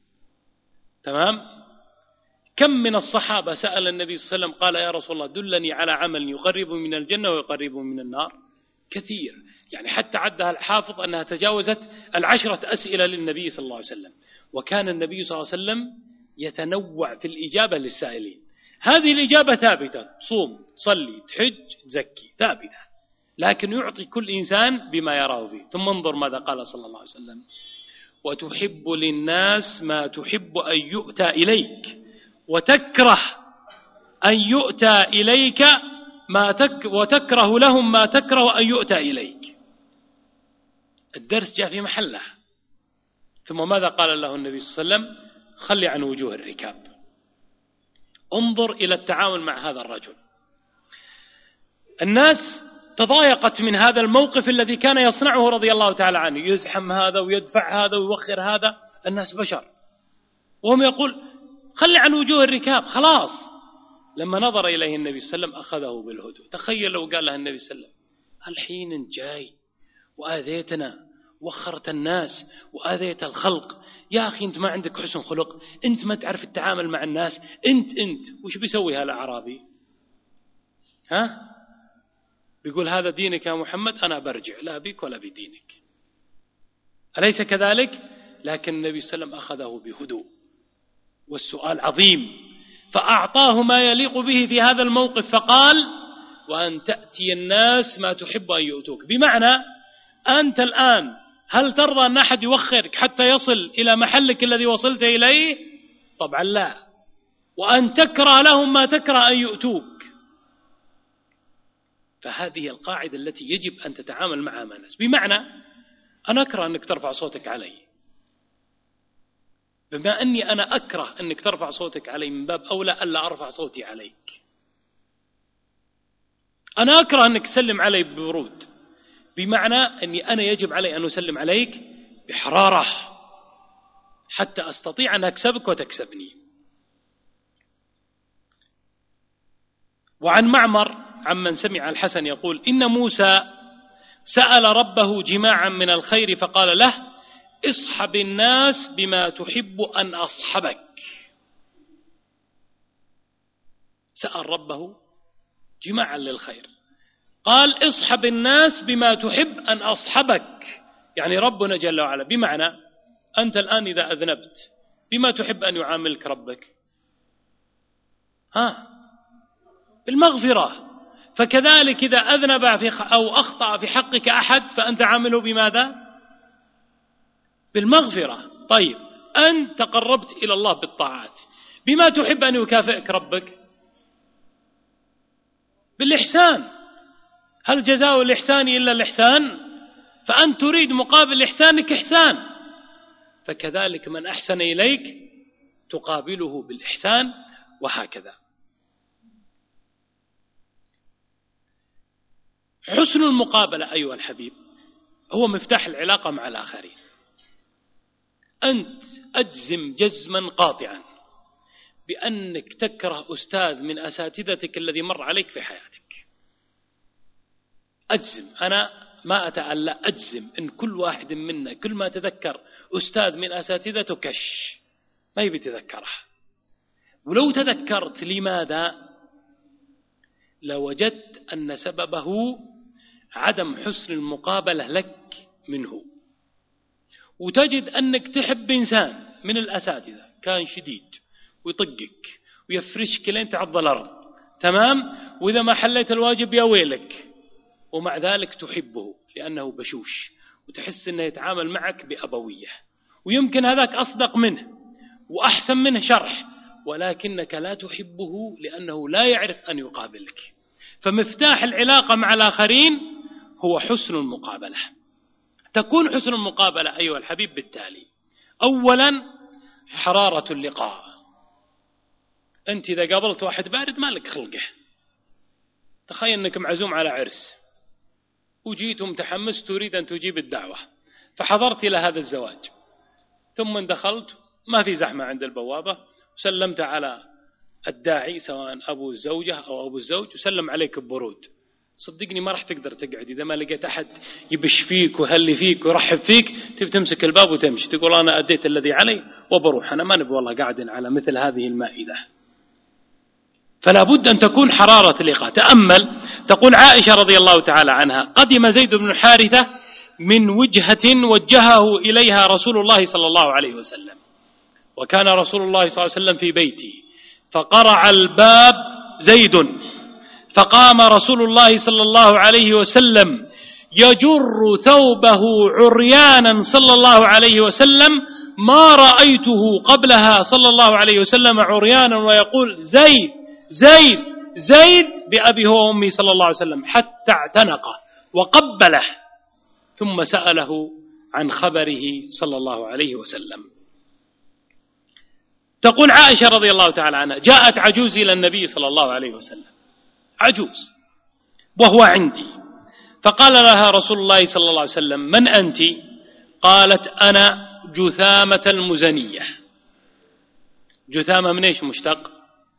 تمام. كم من الصحابة سأل النبي صلى الله عليه وسلم قال: يا رسول الله دلني على عمل يقرب من الجنة ويقرب من النار؟ كثير، يعني حتى عدها الحافظ أنها تجاوزت 10 أسئلة للنبي صلى الله عليه وسلم. وكان النبي صلى الله عليه وسلم يتنوع في الإجابة للسائلين. هذه الإجابة ثابتة: تصوم، تصلي، تحج، تزكي، ثابتة، لكن يعطي كل إنسان بما يراه فيه. ثم انظر ماذا قال صلى الله عليه وسلم: وتحب للناس ما تحب أن يؤتى إليك، وتكره أن يؤتى إليك وتكره لهم ما تكره أن يؤتى إليك. الدرس جاء في محله. ثم ماذا قال له النبي صلى الله عليه وسلم؟ خلي عن وجوه الركاب. انظر إلى التعامل مع هذا الرجل. الناس تضايقت من هذا الموقف الذي كان يصنعه رضي الله تعالى عنه، يزحم هذا ويدفع هذا ويوخر هذا، الناس بشر، وهم يقول: خلي عن وجوه الركاب، خلاص. لما نظر إليه النبي صلى الله عليه وسلم أخذه بالهدوء. تخيل لو قال له النبي صلى الله عليه وسلم: الحين جاي وآذيتنا وخرت الناس وآذيت الخلق. يا أخي أنت ما عندك حسن خلق، أنت ما تعرف التعامل مع الناس، أنت وش بيسوي هالأعرابي؟ بيقول هذا دينك يا محمد، أنا برجع لا بك ولا بدينك. أليس كذلك؟ لكن النبي صلى الله عليه وسلم أخذه بهدوء، والسؤال عظيم، فأعطاه ما يليق به في هذا الموقف، فقال وأن تأتي الناس ما تحب أن يؤتوك. بمعنى أنت الآن هل ترضى أن أحد يوخرك حتى يصل إلى محلك الذي وصلت إليه؟ طبعا لا. وأن تكره لهم ما تكره أن يؤتوك. فهذه القاعدة التي يجب أن تتعامل معها مع الناس. بمعنى أنا أكره أنك ترفع صوتك علي، بما أني أنا أكره أنك ترفع صوتك علي من باب أولى ألا أرفع صوتي عليك. أنا أكره أنك تسلم علي ببرود، بمعنى أني أنا يجب علي أن أسلم عليك بحرارة حتى أستطيع أن أكسبك وتكسبني. وعن معمر عمن سمع الحسن يقول إن موسى سأل ربه جماعا من الخير فقال له اصحب الناس بما تحب أن أصحبك. سأل ربه جماعا للخير، قال اصحب الناس بما تحب أن أصحبك، يعني ربنا جل وعلا. بمعنى أنت الآن إذا أذنبت بما تحب أن يعاملك ربك؟ بالمغفرة. فكذلك إذا أذنب أو أخطأ في حقك أحد فأنت عامله بماذا؟ بالمغفرة. طيب أنت تقربت إلى الله بالطاعات، بما تحب أن يكافئك ربك؟ بالإحسان. هل جزاء الإحسان إلا الإحسان؟ فأنت تريد مقابل إحسانك إحسان، فكذلك من أحسن إليك تقابله بالإحسان، وهكذا. حسن المقابلة أيها الحبيب هو مفتاح العلاقة مع الآخرين. أنت أجزم جزما قاطعا بأنك تكره أستاذ من أساتذتك الذي مر عليك في حياتك. أجزم، أنا ما أتألى، أجزم إن كل واحد منا كل ما تذكر أستاذ من أساتذته كش ما يبي تذكره. ولو تذكرت لماذا لوجدت أن سببه عدم حسن المقابلة لك منه. وتجد أنك تحب إنسان من الأساتذة كان شديد ويطقك ويفرشك لين تعض الأرض، تمام، وإذا ما حليت الواجب يا ويلك، ومع ذلك تحبه لأنه بشوش وتحس أنه يتعامل معك بأبوية، ويمكن هذاك أصدق منه وأحسن منه شرح، ولكنك لا تحبه لأنه لا يعرف أن يقابلك. فمفتاح العلاقة مع الآخرين هو حسن المقابلة. تكون حسن المقابلة أيها الحبيب بالتالي: أولا حرارة اللقاء. أنت إذا قابلت واحد بارد ما لك خلقه. تخيل أنك معزوم على عرس وجيت متحمس تريد أن تجيب الدعوة، فحضرت إلى هذا الزواج، ثم دخلت ما في زحمة عند البوابة وسلمت على الداعي سواء أبو الزوجة أو أبو الزوج وسلم عليك ببرود. صدقني ما راح تقدر تقعد إذا ما لقيت أحد يبش فيك وهلي فيك ويرحب فيك. تبي تمسك الباب وتمشي تقول أنا أديت الذي علي وبروح، أنا ما نبي والله قاعد على مثل هذه المائدة. فلا بد أن تكون حرارة اللقاء. تأمل، تقول عائشة رضي الله تعالى عنها: قدم زيد بن حارثة من وجهة وجهه إليها رسول الله صلى الله عليه وسلم، وكان رسول الله صلى الله عليه وسلم في بيتي، فقرع الباب زيد، فقام رسول الله صلى الله عليه وسلم يجر ثوبه عريانا صلى الله عليه وسلم، ما رأيته قبلها صلى الله عليه وسلم عريانا ويقول زيد زيد زيد بأبي هو وأمي صلى الله عليه وسلم، حتى اعتنقه وقبله، ثم سأله عن خبره صلى الله عليه وسلم. تقول عائشة رضي الله تعالى عنها: جاءت عجوز إلى النبي صلى الله عليه وسلم، عجوز وهو عندي، فقال لها رسول الله صلى الله عليه وسلم: من أنت؟ قالت: أنا جثامة المزنية. جثامة من إيش مشتق؟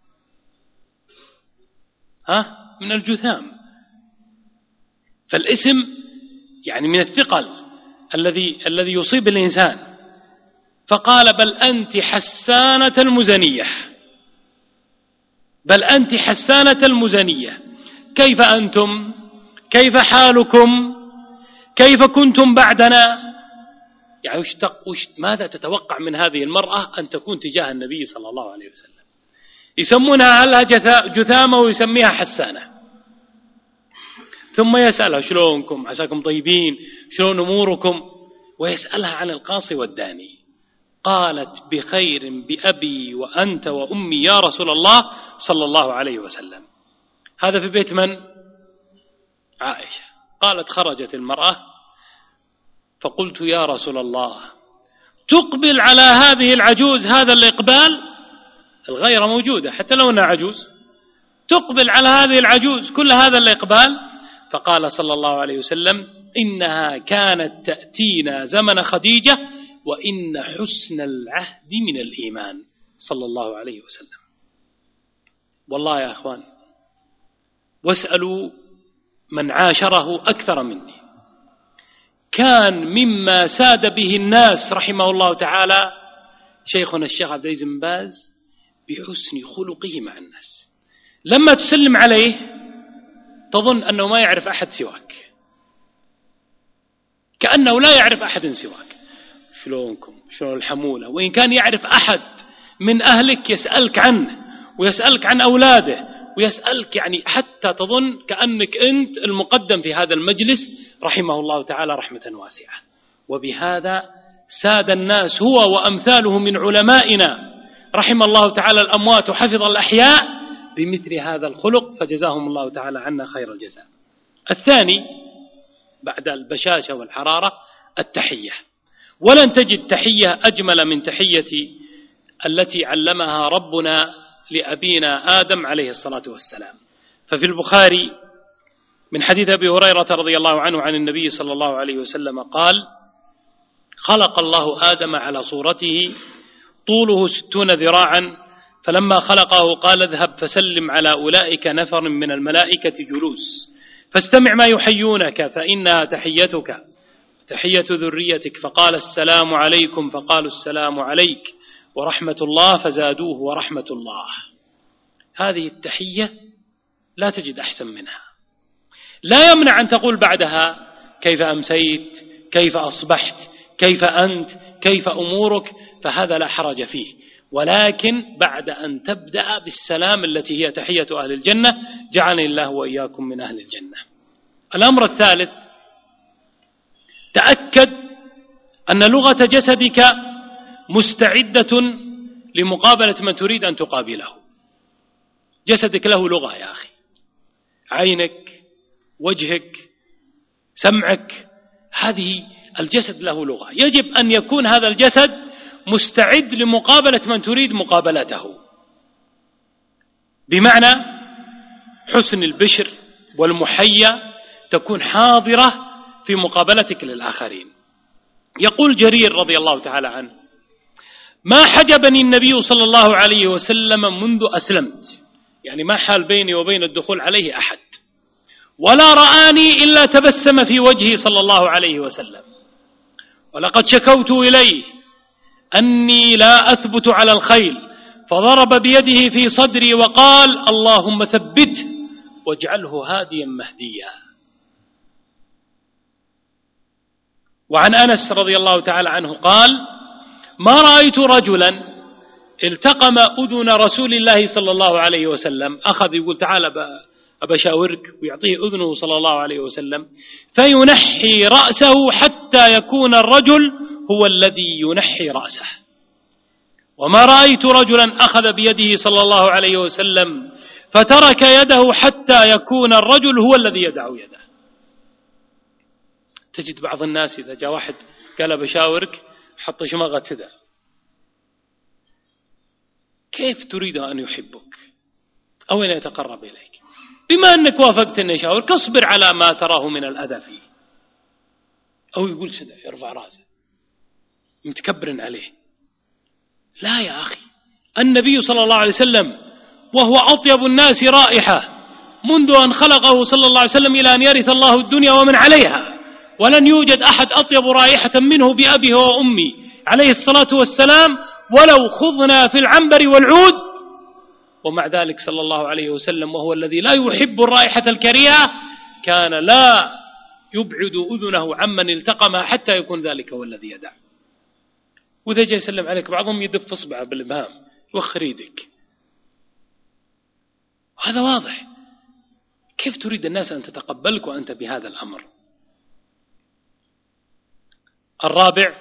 من الجثام. فالاسم يعني من الثقل، الذي يصيب الإنسان، فقال بل أنت حسانة المزنية، بل أنت حسانة المزنية، كيف أنتم؟ كيف حالكم؟ كيف كنتم بعدنا؟ يعني ماذا تتوقع من هذه المرأة أن تكون تجاه النبي صلى الله عليه وسلم؟ يسمونها لها جثامة ويسميها حسانة. ثم يسألها شلونكم، عساكم طيبين، شلون أموركم، ويسألها عن القاصي والداني. قالت بخير بأبي وأنت وأمي يا رسول الله صلى الله عليه وسلم. هذا في بيت من؟ عائشة. قالت خرجت المرأة فقلت يا رسول الله تقبل على هذه العجوز هذا الإقبال؟ الغيرة موجودة حتى لو أنها عجوز، تقبل على هذه العجوز كل هذا الإقبال؟ فقال صلى الله عليه وسلم إنها كانت تأتينا زمن خديجة وإن حسن العهد من الإيمان صلى الله عليه وسلم. والله يا أخوان، واسألوا من عاشره أكثر مني، كان مما ساد به الناس رحمه الله تعالى شيخنا الشيخ عبد العزيز بن باز بحسن خلقه مع الناس. لما تسلم عليه تظن أنه ما يعرف أحد سواك، كأنه لا يعرف أحد سواك. شلونكم، شلون الحمولة، وإن كان يعرف أحد من أهلك يسألك عنه ويسألك عن أولاده ويسألك، يعني حتى تظن كأنك أنت المقدم في هذا المجلس رحمه الله تعالى رحمة واسعة. وبهذا ساد الناس هو وأمثاله من علمائنا رحم الله تعالى الأموات وحفظ الأحياء بمثل هذا الخلق، فجزاهم الله تعالى عنا خير الجزاء. الثاني بعد البشاشة والحرارة التحية، ولن تجد تحية أجمل من تحية التي علمها ربنا لأبينا آدم عليه الصلاة والسلام. ففي البخاري من حديث أبي هريرة رضي الله عنه عن النبي صلى الله عليه وسلم قال خلق الله آدم على صورته طوله 60 ذراعا، فلما خلقه قال اذهب فسلم على أولئك نفر من الملائكة جلوس فاستمع ما يحيونك فإنها تحيتك تحية ذريتك، فقال السلام عليكم فقالوا السلام عليك ورحمة الله فزادوه ورحمة الله. هذه التحية لا تجد أحسن منها. لا يمنع أن تقول بعدها كيف أمسيت، كيف أصبحت، كيف أنت، كيف أمورك، فهذا لا حرج فيه، ولكن بعد أن تبدأ بالسلام التي هي تحية أهل الجنة، جعلني الله وإياكم من أهل الجنة. الأمر الثالث، تأكد أن لغة جسدك مستعدة لمقابلة من تريد أن تقابله. جسدك له لغة يا أخي، عينك، وجهك، سمعك، هذه الجسد له لغة، يجب أن يكون هذا الجسد مستعد لمقابلة من تريد مقابلته، بمعنى حسن البشر والمحيا تكون حاضرة في مقابلتك للآخرين. يقول جرير رضي الله تعالى عنه ما حجبني النبي صلى الله عليه وسلم منذ أسلمت، يعني ما حال بيني وبين الدخول عليه أحد، ولا رآني إلا تبسم في وجهي صلى الله عليه وسلم، ولقد شكوت إليه أني لا أثبت على الخيل فضرب بيده في صدري وقال اللهم ثبته واجعله هاديا مهديا. وعن أنس رضي الله تعالى عنه قال ما رأيت رجلا التقم أذن رسول الله صلى الله عليه وسلم، أخذ يقول تعالى أبشاورك ويعطيه أذنه صلى الله عليه وسلم، فينحي رأسه حتى يكون الرجل هو الذي ينحي رأسه. وما رأيت رجلا أخذ بيده صلى الله عليه وسلم فترك يده حتى يكون الرجل هو الذي يدع يده. تجد بعض الناس إذا جاء واحد قال بشاورك حط شماغة كذا، كيف تريد أن يحبك أو أن يتقرب إليك؟ بما أنك وافقت أن يشاورك اصبر على ما تراه من الأذى فيه. أو يقول كذا يرفع رأسه متكبر عليه. لا يا أخي، النبي صلى الله عليه وسلم وهو أطيب الناس رائحة منذ أن خلقه صلى الله عليه وسلم إلى أن يرث الله الدنيا ومن عليها، ولن يوجد أحد أطيب رائحة منه بأبيه وأمي عليه الصلاة والسلام ولو خضنا في العنبر والعود. ومع ذلك صلى الله عليه وسلم وهو الذي لا يحب الرائحة الكريهة كان لا يبعد أذنه عمن التقمها حتى يكون ذلك هو الذي يدع. وإذا جاء يسلم عليك بعضهم يدف إصبعه بالإبهام يوخر يدك، هذا واضح. كيف تريد الناس أن تتقبلك وأنت بهذا الأمر؟ الرابع،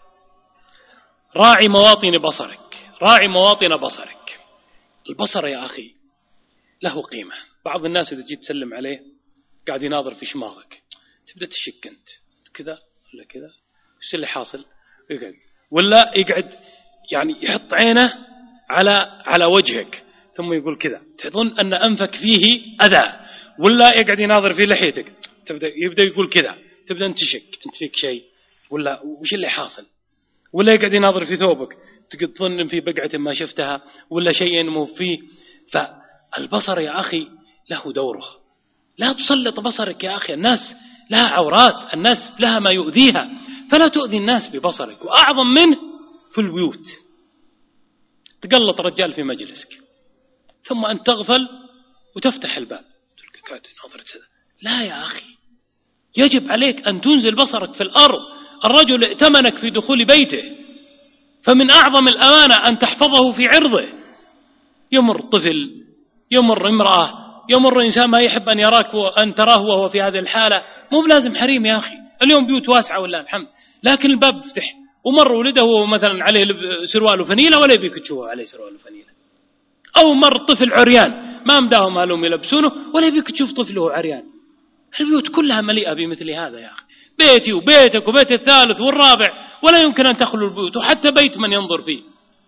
راعي مواطن بصرك. راعي مواطن بصرك. البصر يا أخي له قيمة. بعض الناس إذا جيت تسلم عليه قاعد يناظر في شماغك، تبدأ تشك أنت كذا ولا كذا، وش اللي حاصل؟ يقعد ولا يقعد يعني يحط عينه على وجهك ثم يقول كذا، تظن أن أنفك فيه أذى، ولا يقعد يناظر في لحيتك يبدأ يقول كذا، تبدأ أنت تشك أنت فيك شيء ولا وش اللي حاصل، ولا يقعد يناظر في ثوبك تظن إن في بقعة ما شفتها ولا شيء مو فيه. فالبصر يا أخي له دوره. لا تسلط بصرك يا أخي، الناس لها عورات، الناس لها ما يؤذيها، فلا تؤذي الناس ببصرك. وأعظم منه في البيوت، تقلط رجال في مجلسك ثم أن تغفل وتفتح الباب قاعد ناظر كذا. لا يا أخي، يجب عليك أن تنزل بصرك في الأرض. الرجل ائتمنك في دخول بيته، فمن أعظم الأمانة أن تحفظه في عرضه. يمر طفل، يمر امرأة، يمر إنسان ما يحب أن يراك وأن تراه وهو في هذه الحالة. مو بلازم حريم يا أخي، اليوم بيوت واسعة ولا الحمد، لكن الباب يفتح ومر ولده وهو مثلا عليه سروال وفنيلة ولا يبيك تشوفه عليه سروال وفنيلة، أو مر طفل عريان ما مداهم أهلهم يلبسونه ولا يبيك تشوف طفله عريان. البيوت كلها مليئة بمثل هذا يا أخي، بيتي وبيتك وبيت الثالث والرابع، ولا يمكن أن تخلو البيوت وحتى بيت من ينظر فيه.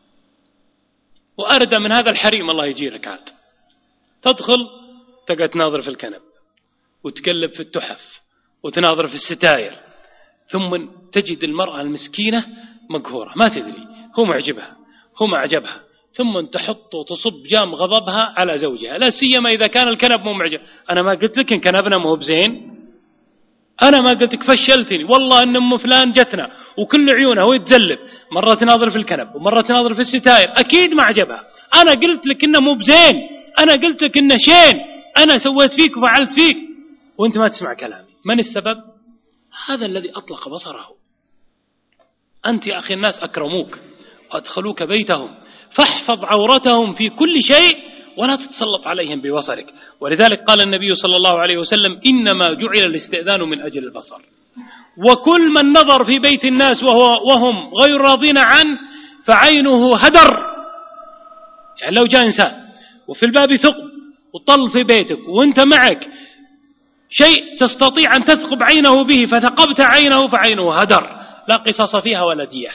وأردى من هذا الحريم الله يجيرك عاد، تدخل تقعد تناظر في الكنب وتقلب في التحف وتناظر في الستاير، ثم تجد المرأة المسكينة مقهورة ما تدري هو معجبها هو ما أعجبها، ثم تحط وتصب جام غضبها على زوجها، لا سيما إذا كان الكنب مو معجب. أنا ما قلت لك إن كنبنا مو بزين؟ أنا ما قلت لك فشلتني؟ والله إن أم فلان جتنا وكل عيونها ويتزلف، مرة تناظر في الكنب ومرة تناظر في الستاير، أكيد ما عجبها. أنا قلت لك إنه مو بزين، أنا قلت لك إنه شين، أنا سويت فيك وفعلت فيك وأنت ما تسمع كلامي. من السبب؟ هذا الذي أطلق بصره. أنت يا أخي الناس أكرموك وأدخلوك بيتهم، فاحفظ عورتهم في كل شيء ولا تتسلط عليهم ببصرك. ولذلك قال النبي صلى الله عليه وسلم: إنما جعل الاستئذان من أجل البصر. وكل من نظر في بيت الناس وهم غير راضين عنه فعينه هدر. يعني لو جاء إنسان وفي الباب ثقب وطل في بيتك وانت معك شيء تستطيع أن تثقب عينه به فثقبت عينه فعينه هدر، لا قصاص فيها ولا دية.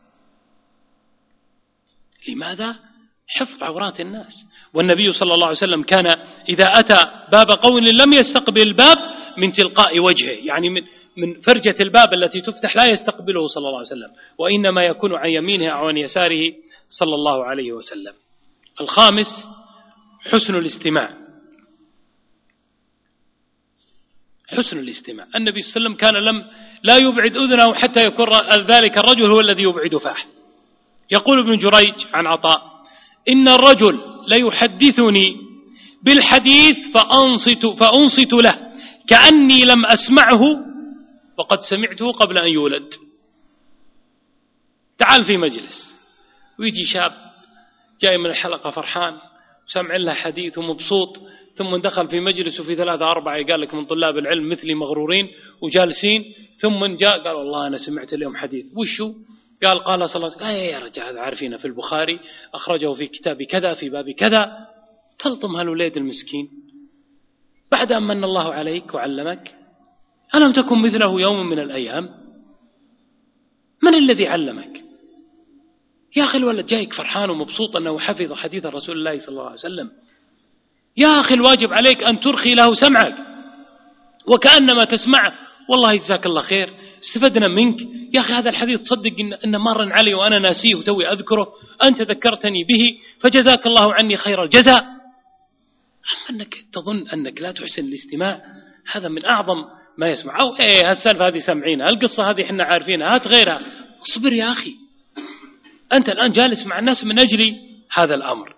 لماذا؟ حفظ عورات الناس. والنبي صلى الله عليه وسلم كان إذا أتى باب قوم لم يستقبل الباب من تلقاء وجهه، يعني من فرجة الباب التي تفتح لا يستقبله صلى الله عليه وسلم، وإنما يكون عن يمينه أو عن يساره صلى الله عليه وسلم. الخامس حسن الاستماع. حسن الاستماع. النبي صلى الله عليه وسلم كان لا يبعد أذنه حتى يكون ذلك الرجل هو الذي يبعد فاه. يقول ابن جريج عن عطاء: إن الرجل ليحدثني بالحديث فأنصت له كأني لم أسمعه وقد سمعته قبل أن يولد. تعال في مجلس ويجي شاب جاي من الحلقة فرحان وسمع له حديث ومبسوط، ثم دخل في مجلس وفي 3-4 قال لك من طلاب العلم مثلي مغرورين وجالسين، ثم جاء قال: والله أنا سمعت اليوم حديث. وشو؟ قال صلى الله عليه وسلم: يا رجال هذا عارفينه في البخاري، أخرجه في كتاب كذا في باب كذا. تلطم هالوليد المسكين بعد أن من الله عليك وعلمك. ألم تكن مثله يوم من الأيام؟ من الذي علمك يا أخي؟ الولد جايك فرحان ومبسوط أنه حفظ حديث رسول الله صلى الله عليه وسلم. يا أخي الواجب عليك أن ترخي له سمعك وكأنما تسمعه. والله جزاك الله خير، استفدنا منك يا أخي، هذا الحديث تصدق إن مر علي وأنا ناسيه وتوي أذكره، أنت ذكرتني به فجزاك الله عني خير الجزاء. أما أنك تظن أنك لا تحسن الاستماع، هذا من أعظم ما يسمع، أو إيه هالسالفة هذه سامعينها، القصة هذه إحنا عارفينها، هات غيرها. اصبر يا أخي، أنت الآن جالس مع الناس من أجل هذا الأمر.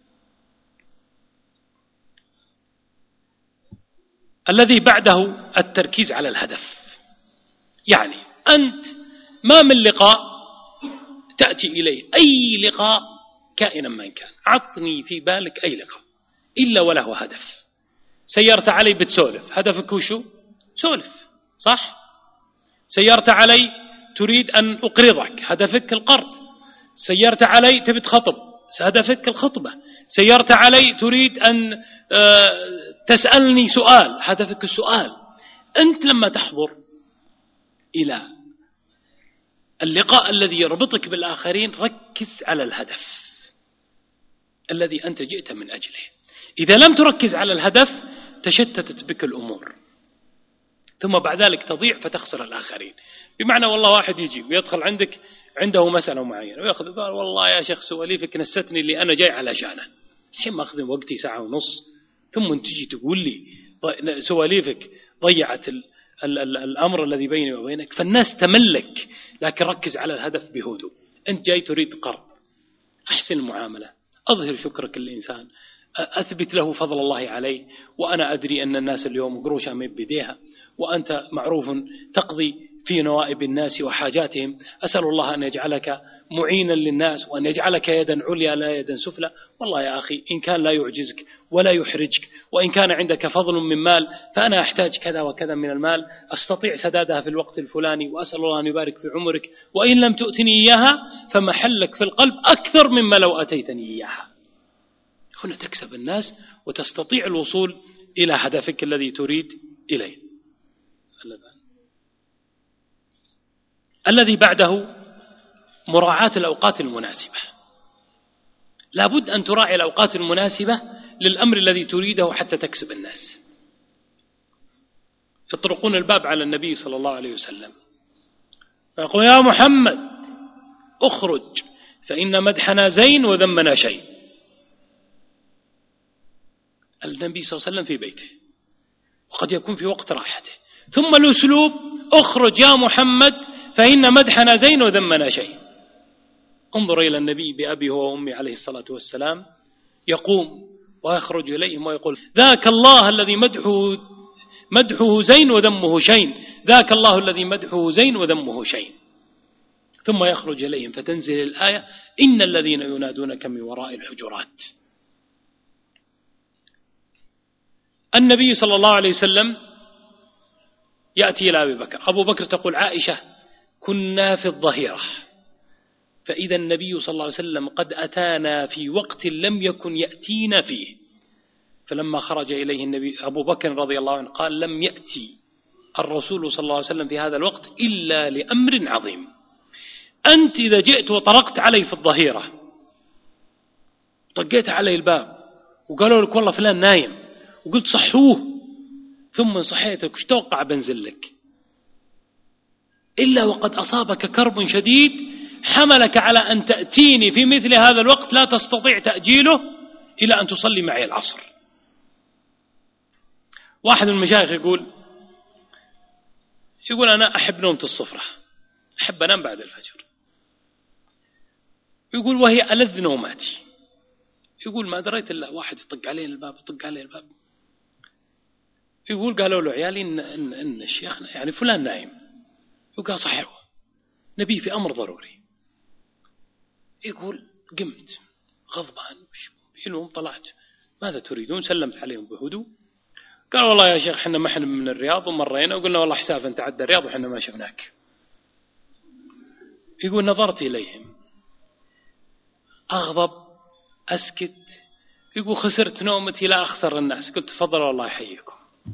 الذي بعده التركيز على الهدف. يعني أنت ما من لقاء تأتي إليه، أي لقاء كائنا ما كان، عطني في بالك أي لقاء إلا وله هدف. سيرت علي بتسولف، هدفك وشو؟ سولف، صح؟ سيرت علي تريد أن أقرضك، هدفك القرض. سيرت علي تبي تخطب، هدفك الخطبة. سيرت علي تريد أن تسألني سؤال، هدفك السؤال. أنت لما تحضر إلى اللقاء الذي يربطك بالآخرين ركز على الهدف الذي أنت جئت من أجله. إذا لم تركز على الهدف تشتتت بك الأمور، ثم بعد ذلك تضيع فتخسر الآخرين. بمعنى والله واحد يجي ويدخل عندك عنده مسألة معينة ويأخذ، والله يا شيخ سواليفك نستني اللي أنا جاي علشانه، الحين ما أخذ وقتي ساعة ونص، ثم تجي تقول لي سواليفك ضيعت الأمر الذي بيني وبينك. فالناس تملك، لكن ركز على الهدف بهدوء. أنت جاي تريد قرض، أحسن المعاملة، أظهر شكرك للإنسان، أثبت له فضل الله عليه، وأنا أدري أن الناس اليوم قروشها من بديها، وأنت معروف تقضي في نوائب الناس وحاجاتهم. أسأل الله أن يجعلك معينا للناس، وأن يجعلك يدا عليا لا يدا سفلى. والله يا أخي إن كان لا يعجزك ولا يحرجك، وإن كان عندك فضل من مال، فأنا أحتاج كذا وكذا من المال، أستطيع سدادها في الوقت الفلاني، وأسأل الله أن يبارك في عمرك، وإن لم تؤتني إياها فمحلك في القلب أكثر مما لو أتيتني إياها. هنا تكسب الناس وتستطيع الوصول إلى هدفك الذي تريد إليه. الذي بعده مراعاة الأوقات المناسبة. لابد أن تراعي الأوقات المناسبة للأمر الذي تريده حتى تكسب الناس. يطرقون الباب على النبي صلى الله عليه وسلم ويقول يا محمد اخرج فإن مدحنا زين وذمنا شيء. النبي صلى الله عليه وسلم في بيته وقد يكون في وقت راحته، ثم الأسلوب اخرج يا محمد فإن مدحنا زين وذمنا شيء. انظر إلى النبي بأبي هو وأمي عليه الصلاة والسلام، يقوم ويخرج إليهم ويقول ذاك الله الذي مدحه زين وذمه شين، ذاك الله الذي مدحه زين وذمه شين. ثم يخرج إليهم فتنزل الآية إن الذين ينادونك من وراء الحجرات. النبي صلى الله عليه وسلم يأتي إلى أبي بكر، أبو بكر تقول عائشة كنا في الظهيرة، فإذا النبي صلى الله عليه وسلم قد أتانا في وقت لم يكن يأتينا فيه. فلما خرج إليه النبي أبو بكر رضي الله عنه قال لم يأتي الرسول صلى الله عليه وسلم في هذا الوقت إلا لأمر عظيم. أنت إذا جئت وطرقت علي في الظهيرة، طقيت علي الباب وقالوا لك والله فلان نايم، وقلت صحوه، ثم صحيتك وش توقع بنزل لك؟ إلا وقد أصابك كرب شديد حملك على أن تأتيني في مثل هذا الوقت لا تستطيع تأجيله إلى أن تصلي معي العصر. واحد من المشايخ يقول أنا أحب نومة الصفرة، أحب أنام بعد الفجر. يقول وهي ألذ نوماتي. يقول ما دريت إلا واحد يطق عليه الباب. يقول قالوا له عيالي إن الشيخ يعني فلان نايم. يقول صحيح نبي في أمر ضروري. يقول قمت غضبان بينهم، طلعت ماذا تريدون؟ سلمت عليهم بهدوء. قال والله يا شيخ حنا ما احنا من الرياض ومرينا وقلنا والله حساف انت عدى الرياض وحنا ما شفناك. يقول نظرت إليهم أغضب أسكت. يقول خسرت نومتي لا أخسر الناس. قلت تفضل والله يحييكم.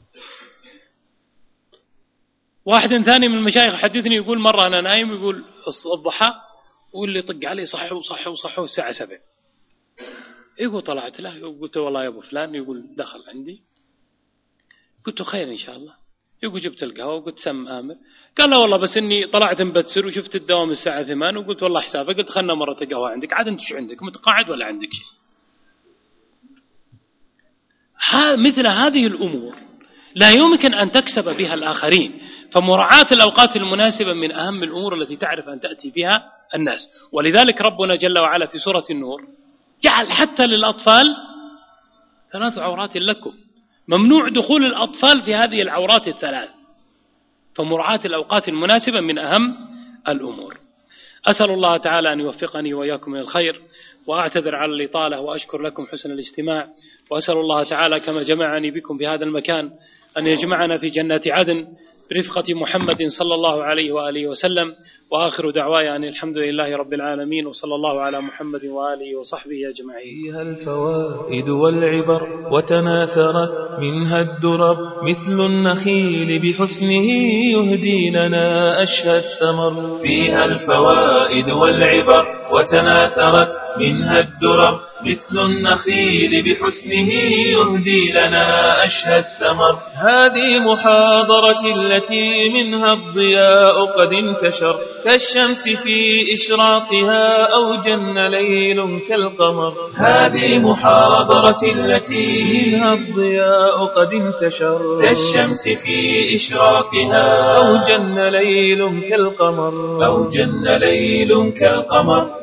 واحد ثاني من المشايخ حدثني يقول مرة أنا نايم، يقول الضحى واللي طق علي صحوا الساعة 7. يقول طلعت له قلت والله يا أبو فلان، يقول دخل عندي قلت خير إن شاء الله. يقول جبت القهوة وقلت سم آمر. قال لا والله بس إني طلعت مبتسر وشفت الدوام الساعة 8 وقلت والله حسابه. قلت خلنا مرة قهوة عندك، عاد أنت شو عندك متقاعد ولا عندك شيء؟ مثل هذه الأمور لا يمكن أن تكسب بها الآخرين. فمراعاة الأوقات المناسبة من أهم الأمور التي تعرف أن تأتي بها الناس. ولذلك ربنا جل وعلا في سورة النور جعل حتى للأطفال 3 عورات لكم، ممنوع دخول الأطفال في هذه العورات ال3. فمراعاة الأوقات المناسبة من أهم الأمور. أسأل الله تعالى أن يوفقني وإياكم للخير، وأعتذر على الإطالة، وأشكر لكم حسن الاستماع، وأسأل الله تعالى كما جمعني بكم في هذا المكان أن يجمعنا في جنات عدن برفقة محمد صلى الله عليه وآله وسلم. وآخر دعواي أن الحمد لله رب العالمين، وصلى الله على محمد وآله وصحبه أجمعين. فيها الفوائد والعبر وتناثرت منها الدرر، مثل النخيل بحسنه يهدي لنا أشهى الثمر. فيها الفوائد والعبر وتناثرت منها الدرر، مثل النخيل بحسنه يهدي لنا أشهى الثمر. هذه محاضرة التي منها الضياء قد انتشر، كالشمس في إشراقها أو جن ليل كالقمر. هذه محاضرة التي منها الضياء قد انتشر، كالشمس في إشراقها أو جن ليل كالقمر.